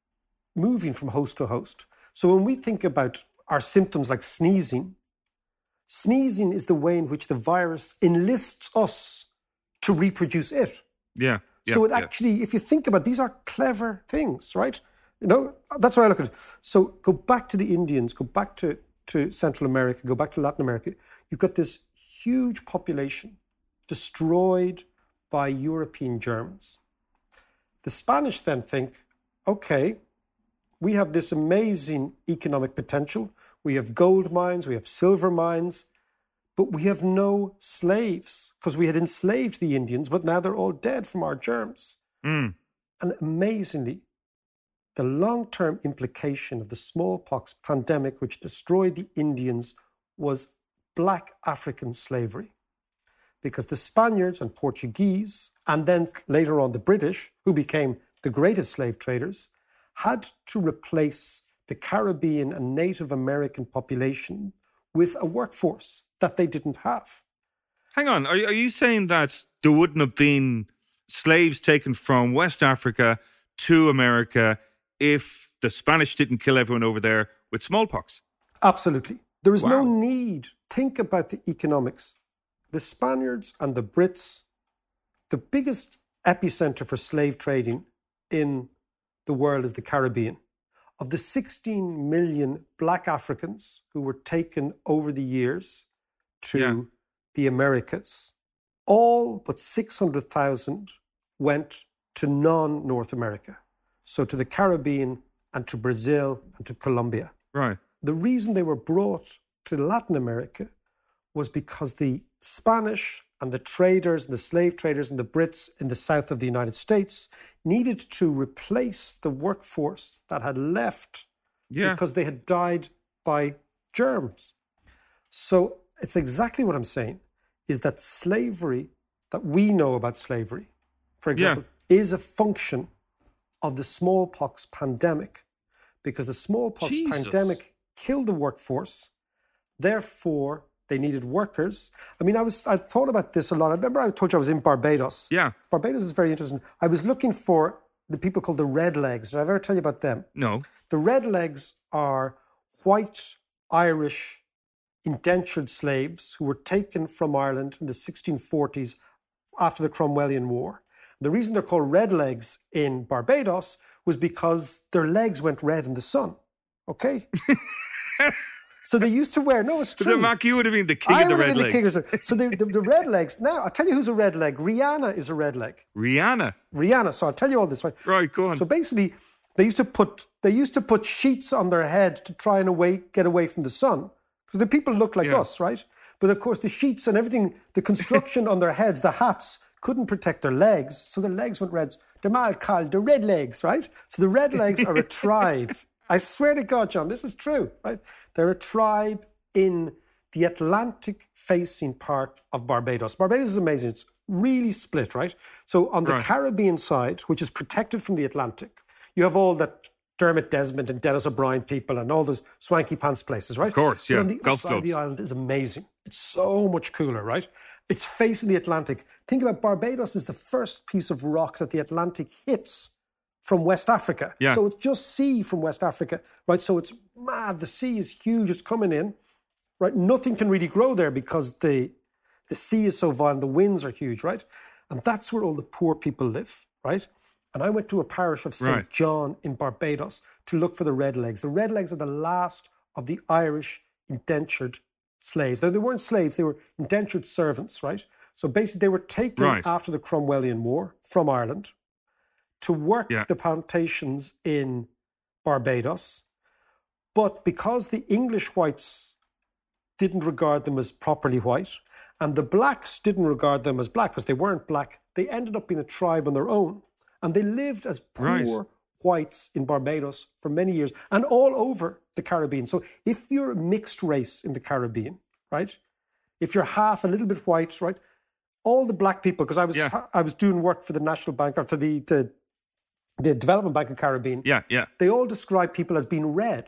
moving from host to host. So when we think about our symptoms like sneezing, sneezing is the way in which the virus enlists us to reproduce it. Yeah. yeah so it yeah. actually, if you think about it, these are clever things, right? You know, that's why I look at it. So go back to the Indians, go back to, to Central America, go back to Latin America. You've got this huge population destroyed by European germs. The Spanish then think, okay, we have this amazing economic potential. We have gold mines, we have silver mines. but we have no slaves because we had enslaved the Indians, but now they're all dead from our germs. Mm. And amazingly, the long-term implication of the smallpox pandemic, which destroyed the Indians, was black African slavery. Because the Spaniards and Portuguese, and then later on the British, who became the greatest slave traders, had to replace the Caribbean and Native American population with a workforce that they didn't have. Hang on, are, are you saying that there wouldn't have been slaves taken from West Africa to America if the Spanish didn't kill everyone over there with smallpox? Absolutely. There is Wow. no need. Think about the economics. The Spaniards and the Brits, the biggest epicenter for slave trading in the world is the Caribbean. Of the sixteen million black Africans who were taken over the years to Yeah. the Americas, all but six hundred thousand went to non-North America. So to the Caribbean and to Brazil and to Colombia. Right. The reason they were brought to Latin America was because the Spanish and the traders and the slave traders and the Brits in the south of the United States needed to replace the workforce that had left Yeah. because they had died by germs. So it's exactly what I'm saying, is that slavery, that we know about slavery, for example, is a function of the smallpox pandemic, because the smallpox Jesus. pandemic killed the workforce. Therefore, they needed workers. I mean, I was I thought about this a lot. I remember I told you I was in Barbados. Yeah. Barbados is very interesting. I was looking for the people called the Redlegs. Did I ever tell you about them? No. The Redlegs are white Irish indentured slaves who were taken from Ireland in the sixteen forties after the Cromwellian War. The reason they're called Redlegs in Barbados was because their legs went red in the sun. Okay? So they used to wear, no, it's true. But then, Mark, you would have been the king I of the would have red been the legs. king of the- So the, the, the red legs, now, I'll tell you who's a red leg. Rihanna is a red leg. Rihanna. Rihanna, so I'll tell you all this, right? Right, go on. So basically, they used to put they used to put sheets on their head to try and away, get away from the sun. Because the people look like Yeah. us, right? But of course, the sheets and everything, the construction on their heads, the hats, couldn't protect their legs. So their legs went red. They're mal called the red legs, right? So the red legs are a tribe. I swear to God, John, this is true, right? They're a tribe in the Atlantic-facing part of Barbados. Barbados is amazing. It's really split, right? So on the Right. Caribbean side, which is protected from the Atlantic, you have all that Dermot Desmond and Dennis O'Brien people and all those swanky pants places, right? Of course, But yeah. on the other Golf side of the clubs. island is amazing. It's so much cooler, right? It's facing the Atlantic. Think about Barbados is the first piece of rock that the Atlantic hits from West Africa. Yeah. So it's just sea from West Africa, right? So it's mad. The sea is huge. It's coming in, right? Nothing can really grow there because the, the sea is so violent. The winds are huge, right? And that's where all the poor people live, right? And I went to a parish of Saint Right. John in Barbados to look for the Redlegs. The Redlegs are the last of the Irish indentured slaves. Now, they weren't slaves, they were indentured servants, right? So basically, they were taken Right. after the Cromwellian War from Ireland to work Yeah. the plantations in Barbados. But because the English whites didn't regard them as properly white, and the blacks didn't regard them as black because they weren't black, they ended up being a tribe on their own. And they lived as poor Right. whites in Barbados for many years and all over the Caribbean. So if you're a mixed race in the Caribbean, right? If you're half a little bit white, right? All the black people, because I was Yeah. I was doing work for the National Bank, or for the, the, the Development Bank of Caribbean. Yeah, yeah. They all describe people as being red.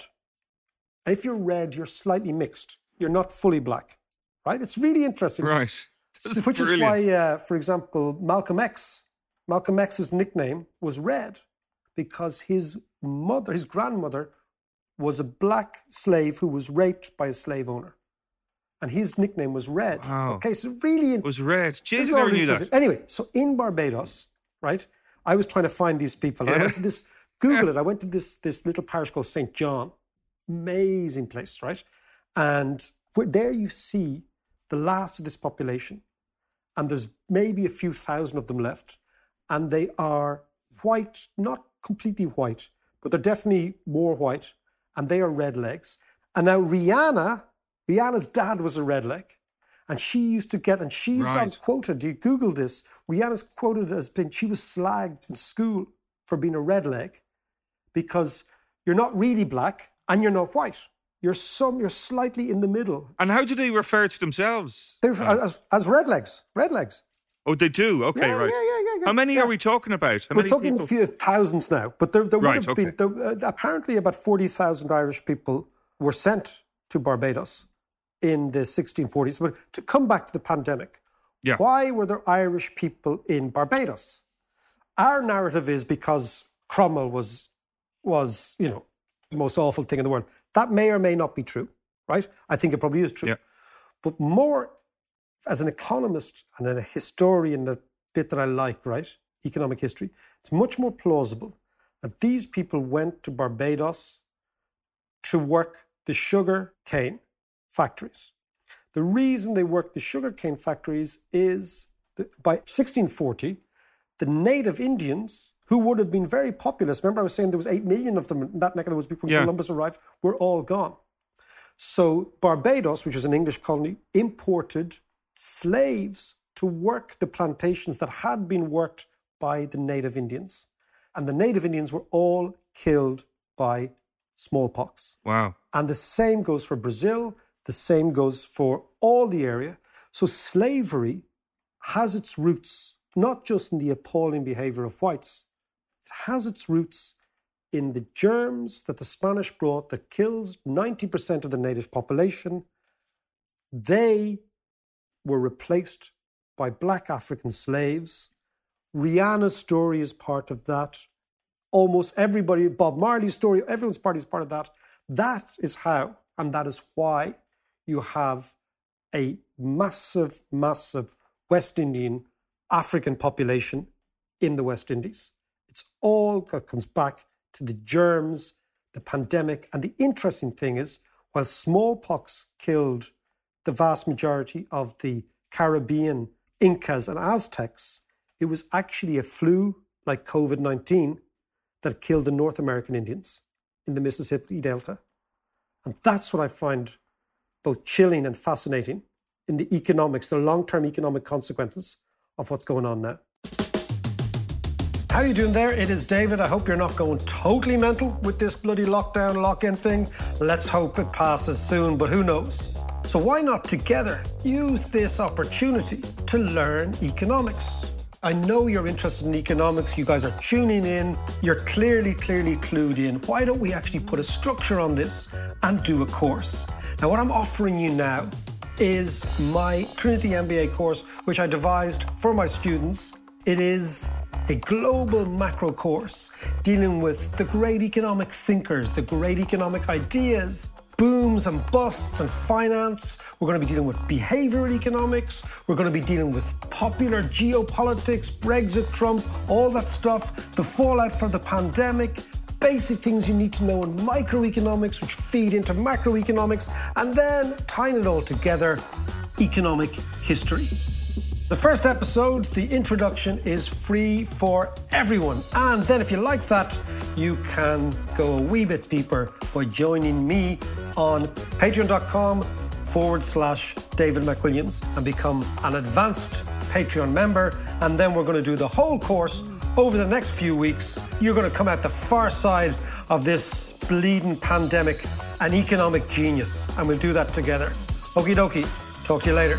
And if you're red, you're slightly mixed. You're not fully black, right? It's really interesting. Right. That's Which brilliant. is why, uh, for example, Malcolm X, Malcolm X's nickname was Red, because his mother, his grandmother, was a black slave who was raped by a slave owner. And his nickname was Red. Wow. Okay, so really... It was red. This Jesus, is I all never knew interesting. that. Anyway, so in Barbados, right, I was trying to find these people. And I Yeah. went to this, Google it, I went to this, this little parish called Saint John. Amazing place, right? And where, there you see the last of this population. And there's maybe a few thousand of them left. And they are white, not completely white, but they're definitely more white. And they are Redlegs. And now Rihanna, Rihanna's dad was a Redleg. And she used to get, and she's Right. on quoted, you Google this, Rihanna's quoted as being, she was slagged in school for being a redleg because you're not really black and you're not white. You're some, you're slightly in the middle. And how do they refer to themselves? They're, as, as redlegs, redlegs. Oh, they do? Okay, Yeah, right. yeah, yeah, yeah, yeah. How many Yeah. are we talking about? How We're many talking people? a few thousands now, but there, there would Right, have okay. been, there, uh, apparently about forty thousand Irish people were sent to Barbados in the sixteen forties. But to come back to the pandemic, Yeah. why were there Irish people in Barbados? Our narrative is because Cromwell was, was, you know, the most awful thing in the world. That may or may not be true, right? I think it probably is true. Yeah. But more as an economist and a historian, the bit that I like, right? Economic history. It's much more plausible that these people went to Barbados to work the sugar cane factories. The reason they worked the sugar cane factories is that by sixteen forty, the native Indians, who would have been very populous, remember I was saying there was eight million of them in that neck of the woods before Yeah. Columbus arrived, were all gone. So Barbados, which was an English colony, imported slaves to work the plantations that had been worked by the native Indians. And the native Indians were all killed by smallpox. Wow. And the same goes for Brazil, the same goes for all the area. So slavery has its roots, not just in the appalling behavior of whites, it has its roots in the germs that the Spanish brought that kills ninety percent of the native population. They were replaced by black African slaves. Rihanna's story is part of that. Almost everybody, Bob Marley's story, everyone's party is part of that. That is how, and that is why you have a massive, massive West Indian African population in the West Indies. It's all that comes back to the germs, the pandemic. And the interesting thing is, while smallpox killed the vast majority of the Caribbean Incas and Aztecs, it was actually a flu like COVID nineteen that killed the North American Indians in the Mississippi Delta. And that's what I find both chilling and fascinating in the economics, the long-term economic consequences of what's going on now. How are you doing there? It is David. I hope you're not going totally mental with this bloody lockdown, lock-in thing. Let's hope it passes soon, but who knows? So why not together use this opportunity to learn economics? I know you're interested in economics. You guys are tuning in. You're clearly, clearly clued in. Why don't we actually put a structure on this and do a course? Now, what I'm offering you now is my Trinity M B A course, which I devised for my students. It is a global macro course dealing with the great economic thinkers, the great economic ideas, booms and busts and finance. We're going to be dealing with behavioral economics. We're going to be dealing with popular geopolitics, Brexit, Trump, all that stuff, the fallout from the pandemic, basic things you need to know in microeconomics, which feed into macroeconomics, and then tying it all together, economic history. The first episode, the introduction, is free for everyone. And then if you like that, you can go a wee bit deeper by joining me on patreon.com forward slash David McWilliams and become an advanced Patreon member. And then we're going to do the whole course over the next few weeks. You're going to come out the far side of this bleeding pandemic, an economic genius. And we'll do that together. Okie dokie. Talk to you later.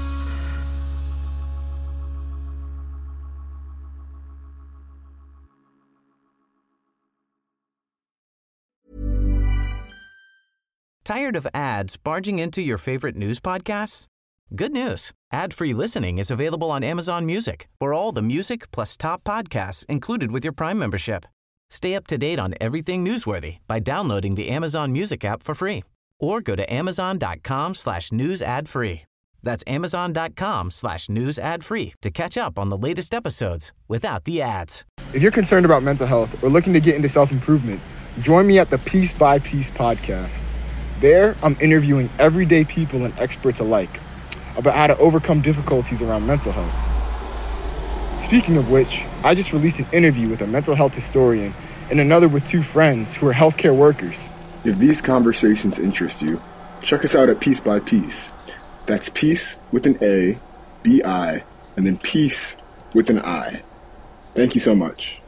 Tired of ads barging into your favorite news podcasts? Good news. Ad-free listening is available on Amazon Music for all the music plus top podcasts included with your Prime membership. Stay up to date on everything newsworthy by downloading the Amazon Music app for free or go to amazon.com slash news ad free. That's amazon.com slash news ad free to catch up on the latest episodes without the ads. If you're concerned about mental health or looking to get into self-improvement, join me at the Piece by Piece podcast. There, I'm interviewing everyday people and experts alike about how to overcome difficulties around mental health. Speaking of which, I just released an interview with a mental health historian and another with two friends who are healthcare workers. If these conversations interest you, check us out at Piece by Piece. That's peace with an A, B I, and then peace with an I. Thank you so much.